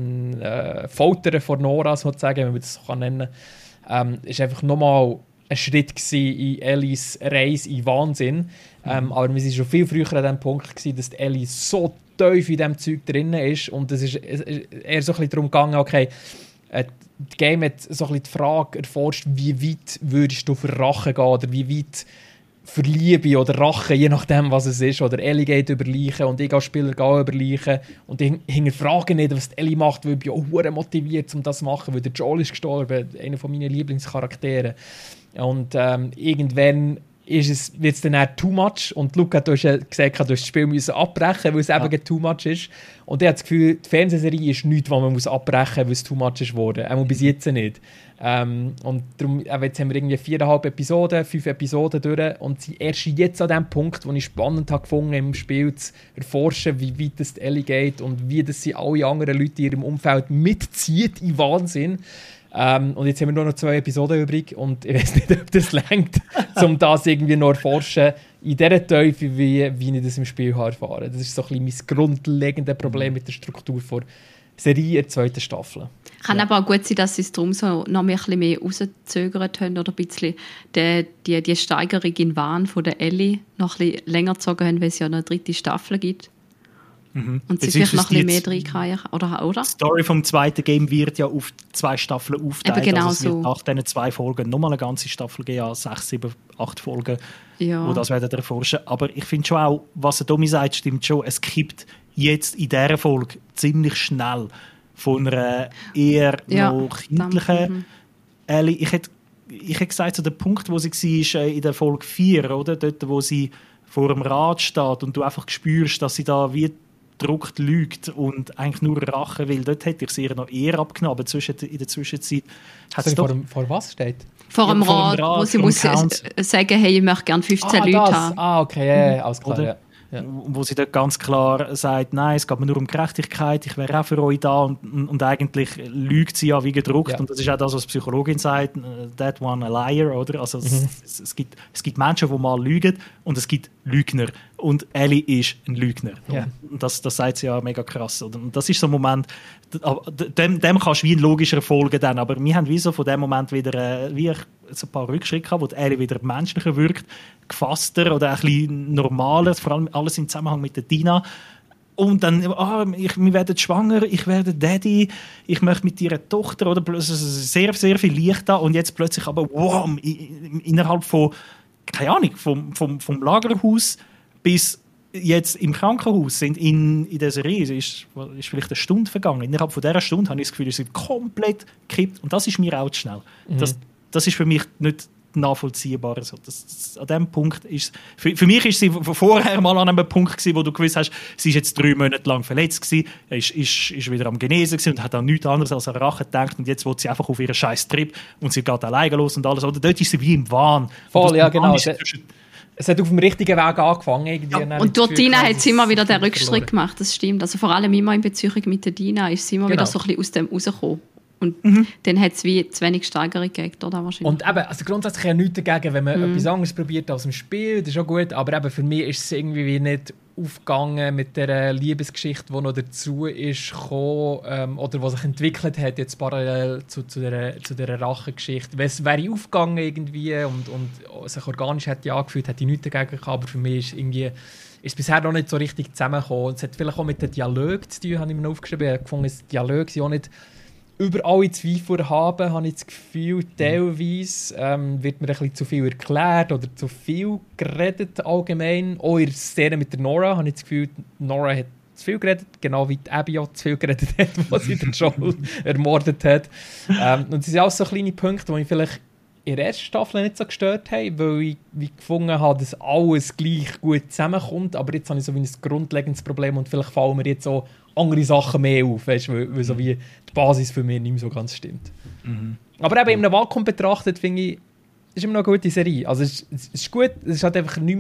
Foltern von Nora, sozusagen, wenn man das so nennen kann, ist einfach nochmal ein Schritt in Ellies Reise in Wahnsinn. Aber wir waren schon viel früher an dem Punkt gewesen, dass Ellie so tief in diesem Zeug drin ist. Und es ist eher so ein bisschen darum gegangen, okay, das Game hat so ein bisschen die Frage erforscht, wie weit würdest du für Rache gehen oder wie weit für Liebe oder Rache, je nachdem, was es ist. Oder Ellie geht über Leichen und ich als Spieler gehe über Leichen. Und ich hinterfrage nicht, was die Ellie macht, weil ich bin auch sehr motiviert, um das zu machen, weil der Joel ist gestorben, einer meiner Lieblingscharaktere. Und irgendwann wird es dann eher too much. Und Luca, du hast ja gesagt, du hast das Spiel müssen abbrechen, weil es eben too much ist. Und ich habe das Gefühl, die Fernsehserie ist nichts, was man abbrechen muss, weil es too much ist geworden. Auch bis jetzt nicht. Und darum, jetzt haben wir irgendwie 5 Episoden durch und sind erst jetzt an dem Punkt, wo ich spannend habe gefunden, im Spiel zu erforschen, wie weit es Ellie geht und wie das sie alle anderen Leute in ihrem Umfeld mitzieht in Wahnsinn. Und jetzt haben wir nur noch 2 Episoden übrig und ich weiß nicht, ob das reicht, um das irgendwie noch erforschen in dieser Tiefe, wie ich das im Spiel erfahren. Das ist so ein bisschen mein grundlegendes Problem mit der Struktur der Serie in der 2. Staffel. Kann aber auch gut sein, dass sie es darum so noch ein bisschen mehr rauszögert haben oder ein bisschen die Steigerung in Wahn von der Ellie noch ein bisschen länger gezogen haben, weil es ja noch eine 3. Staffel gibt. Und sie vielleicht noch ein bisschen mehr reinkriegen, oder? Die Story vom 2. Game wird ja auf 2 Staffeln aufteilt. Genau, also es wird nach diesen 2 Folgen nochmal eine ganze Staffel geben, 6, 7, 8 Folgen, wo das werden erforschen. Aber ich finde schon auch, was der Domi sagt, stimmt schon. Es kippt jetzt in dieser Folge ziemlich schnell von einer eher noch kindlichen Ellie. Ich hätte gesagt, so der Punkt, wo sie war in der Folge 4, oder? Dort, wo sie vor dem Rad steht und du einfach spürst, dass sie da wie gedruckt lügt und eigentlich nur Rache will. Dort hätte ich sie noch eher abgenommen. Aber in der Zwischenzeit hat es doch... Vor was steht? Vor dem Rad, wo sie muss sagen, hey, ich möchte gerne 15 Leute haben. Okay, alles klar, ja. wo sie dort ganz klar sagt, nein, es geht mir nur um Gerechtigkeit, ich wäre auch für euch da und eigentlich lügt sie ja wie gedruckt und das ist auch das, was die Psychologin sagt, that one a liar, oder? Also es gibt Menschen, die mal lügen und es gibt Lügner und Ellie ist ein Lügner. Und das sagt sie ja mega krass. Oder? Und das ist so ein Moment, dem kannst du wie ein logischer folgen dann, aber wir haben wie so von dem Moment wieder wie so ein paar Rückschritte gehabt, wo die Ellie wieder menschlicher wirkt, gefasster oder ein bisschen normaler, vor allem alles im Zusammenhang mit der Dina. Und dann, wir werden schwanger, ich werde Daddy, ich möchte mit ihrer Tochter, oder sehr, sehr viel Licht da und jetzt plötzlich aber, wow, innerhalb von, keine Ahnung, vom Lagerhaus bis jetzt im Krankenhaus sind in der Serie, ist vielleicht eine Stunde vergangen. Innerhalb von dieser Stunde habe ich das Gefühl, es sind komplett gekippt und das ist mir auch zu schnell. Das ist für mich nicht nachvollziehbar. Also an diesem Punkt ist für mich ist sie vorher mal an einem Punkt gewesen, wo du gewusst hast, sie ist jetzt 3 Monate lang verletzt gewesen, ist wieder am Genesen gewesen und hat an nichts anderes als an Rache gedacht und jetzt will sie einfach auf ihren scheiß Trip und sie geht alleine los und alles. Oder dort ist sie wie im Wahn. Voll, ja genau. Es hat auf dem richtigen Weg angefangen. Ja. Und durch Dina hat sie immer wieder den Rückschritt gemacht, das stimmt. Also vor allem immer in Beziehung mit der Dina ist sie immer wieder so ein bisschen aus dem rausgekommen. Und dann hat es wie zu wenig Steigerung gegeben, oder wahrscheinlich. Und eben, also grundsätzlich ja nichts dagegen, wenn man etwas anderes probiert als im Spiel, das ist auch gut, aber eben für mich ist es irgendwie nicht aufgegangen mit der Liebesgeschichte, die noch dazu ist gekommen, oder die sich entwickelt hat, jetzt parallel zu dieser Rachegeschichte. Wenn es wäre aufgegangen irgendwie und sich organisch hätte angefühlt, hätte ich nichts dagegen gehabt, aber für mich ist es bisher noch nicht so richtig zusammengekommen. Es hat vielleicht auch mit dem Dialog zu tun, habe ich mir aufgeschrieben. Ich habe gefunden, das Dialog sind auch nicht über alle Zweifel haben, habe ich das Gefühl, teilweise wird mir ein bisschen zu viel erklärt oder zu viel geredet allgemein. Auch in der Szene mit der Nora habe ich das Gefühl, Nora hat zu viel geredet, genau wie die Abby auch zu viel geredet hat, was sie den Joel ermordet hat. Und das sind auch so kleine Punkte, die ich vielleicht in der ersten Staffel nicht so gestört haben, weil ich gefunden habe, dass alles gleich gut zusammenkommt, aber jetzt habe ich so wie ein grundlegendes Problem und vielleicht fallen mir jetzt auch andere Sachen mehr auf, weißt, weil so wie die Basis für mich nicht mehr so ganz stimmt. Aber eben in einem Vakuum betrachtet, finde ich, ist immer noch eine gute Serie. Also es ist gut, es ist halt einfach nicht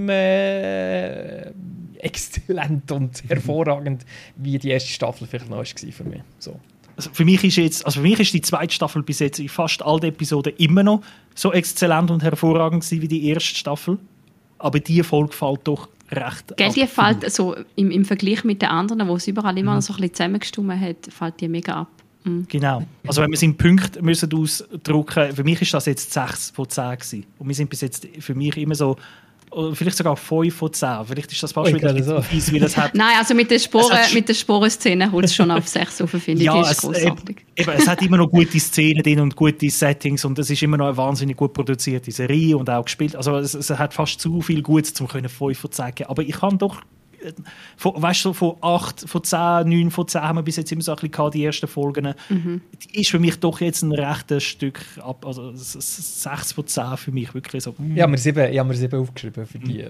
mehr exzellent und hervorragend, wie die erste Staffel vielleicht noch war für mich. So. Also für mich ist die zweite Staffel bis jetzt in fast allen Episoden immer noch so exzellent und hervorragend gewesen wie die erste Staffel. Aber die Folge fällt doch recht ab. Die fällt so im Vergleich mit den anderen, wo es überall immer noch so ein bisschen zusammengestimmt hat, fällt die mega ab. Genau. Also wenn wir es in Punkten müssen ausdrücken, für mich ist das jetzt 6 von 10 gewesen. Und wir sind bis jetzt für mich immer so, vielleicht sogar 5 von 10. Vielleicht ist das fast wieder so fies, wie das hat. Nein, also mit der Sporenszene holt es schon auf 6 auf, finde ich. Ja, die ist großartig. Es hat immer noch gute Szenen drin und gute Settings und es ist immer noch eine wahnsinnig gut produzierte Serie und auch gespielt. Also es hat fast zu viel Gutes, um 5 von 10 geben. Aber ich kann doch, weißt du, von 8 von 10, 9 von 10 haben wir bis jetzt immer so ein bisschen gehabt, die ersten Folgen. Die ist für mich doch jetzt ein rechtes Stück ab, also 6 von 10 für mich wirklich so. Ich habe mir 7 aufgeschrieben für die.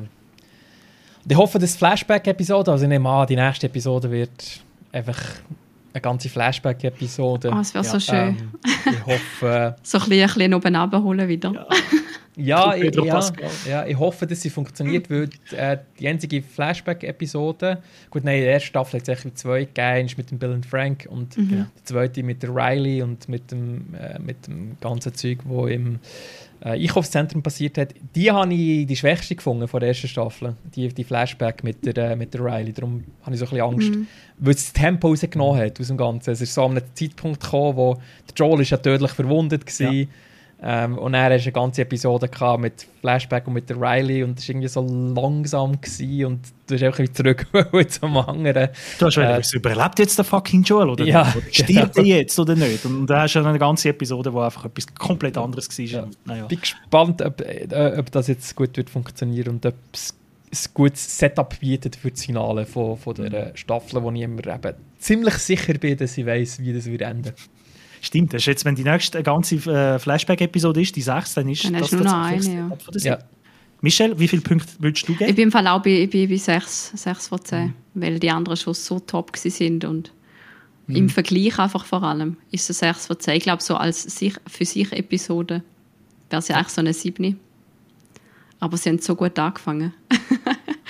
Ich hoffe, dass Flashback-Episode, also ich nehme an, die nächste Episode wird einfach eine ganze Flashback-Episode. Oh, das wäre so schön. Ich hoffe... so ein bisschen oben runterholen wieder. Ja, ich hoffe, dass sie funktioniert, weil die einzige Flashback-Episode, gut, nein, in der ersten Staffel hat es eigentlich 2 gegeben, mit dem Bill und Frank und die zweite mit der Riley und mit dem ganzen Zeug, das im Einkaufszentrum passiert hat. Die habe ich die schwächste gefunden von der ersten Staffel, die Flashback mit der Riley. Darum habe ich so ein bisschen Angst, weil es das Tempo rausgenommen hat aus dem Ganzen. Es ist so an einem Zeitpunkt gekommen, wo der Joel ist ja tödlich verwundet war. Ja. Und dann hast du eine ganze Episode mit Flashback und mit der Riley und es war irgendwie so langsam gewesen und du hast einfach wieder zurück zum anderen. Du hast überlebt jetzt der fucking Joel, oder? Ja, stirbt er jetzt oder nicht? Und da hast du eine ganze Episode, wo einfach etwas komplett anderes war. Ja. Naja. Ich bin gespannt, ob das jetzt gut wird funktionieren und ob es ein gutes Setup bietet für das Finale von dieser Staffel, wo ich immer eben ziemlich sicher bin, dass ich weiss, wie das wird enden. Stimmt, das ist jetzt, wenn die nächste ganze Flashback-Episode ist, die 6, dann ist das nur noch eine. Ja. Michelle, wie viele Punkte würdest du geben? Ich bin im Fall auch bei 6 von 10, weil die anderen schon so top sind und im Vergleich einfach vor allem ist es 6 von 10. Ich glaube, so als für sich Episode wäre es ja eigentlich so eine 7. Aber sie haben so gut angefangen.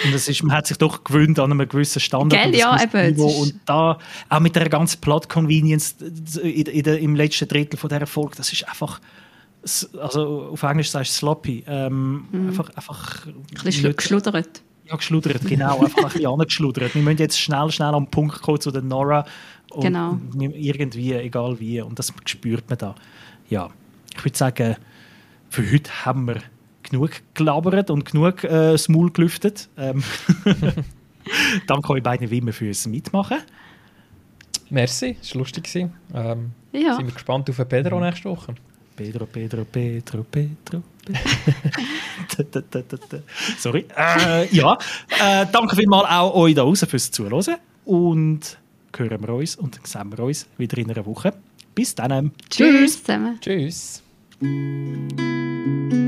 man hat sich doch gewöhnt an einem gewissen Standard. Gell, ja, eben. Und da, auch mit der ganzen Plot-Convenience im letzten Drittel von dieser Folge, das ist einfach, also auf Englisch sagst du sloppy. Einfach ein bisschen geschludert. Ja, geschludert, genau. Einfach ein bisschen angeschludert. Wir müssen jetzt schnell am Punkt kommen zu der Nora. Und genau. Irgendwie, egal wie. Und das spürt man da. Ja, ich würde sagen, für heute haben wir genug gelabert und genug das Maul gelüftet. Danke euch beiden wie immer fürs Mitmachen. Merci, es war lustig. Sind wir gespannt auf Pedro nächste Woche. Pedro. Sorry. Danke vielmals auch euch da draußen fürs Zuhören. Und hören wir uns und sehen wir uns wieder in einer Woche. Bis dann. Tschüss zusammen. Tschüss.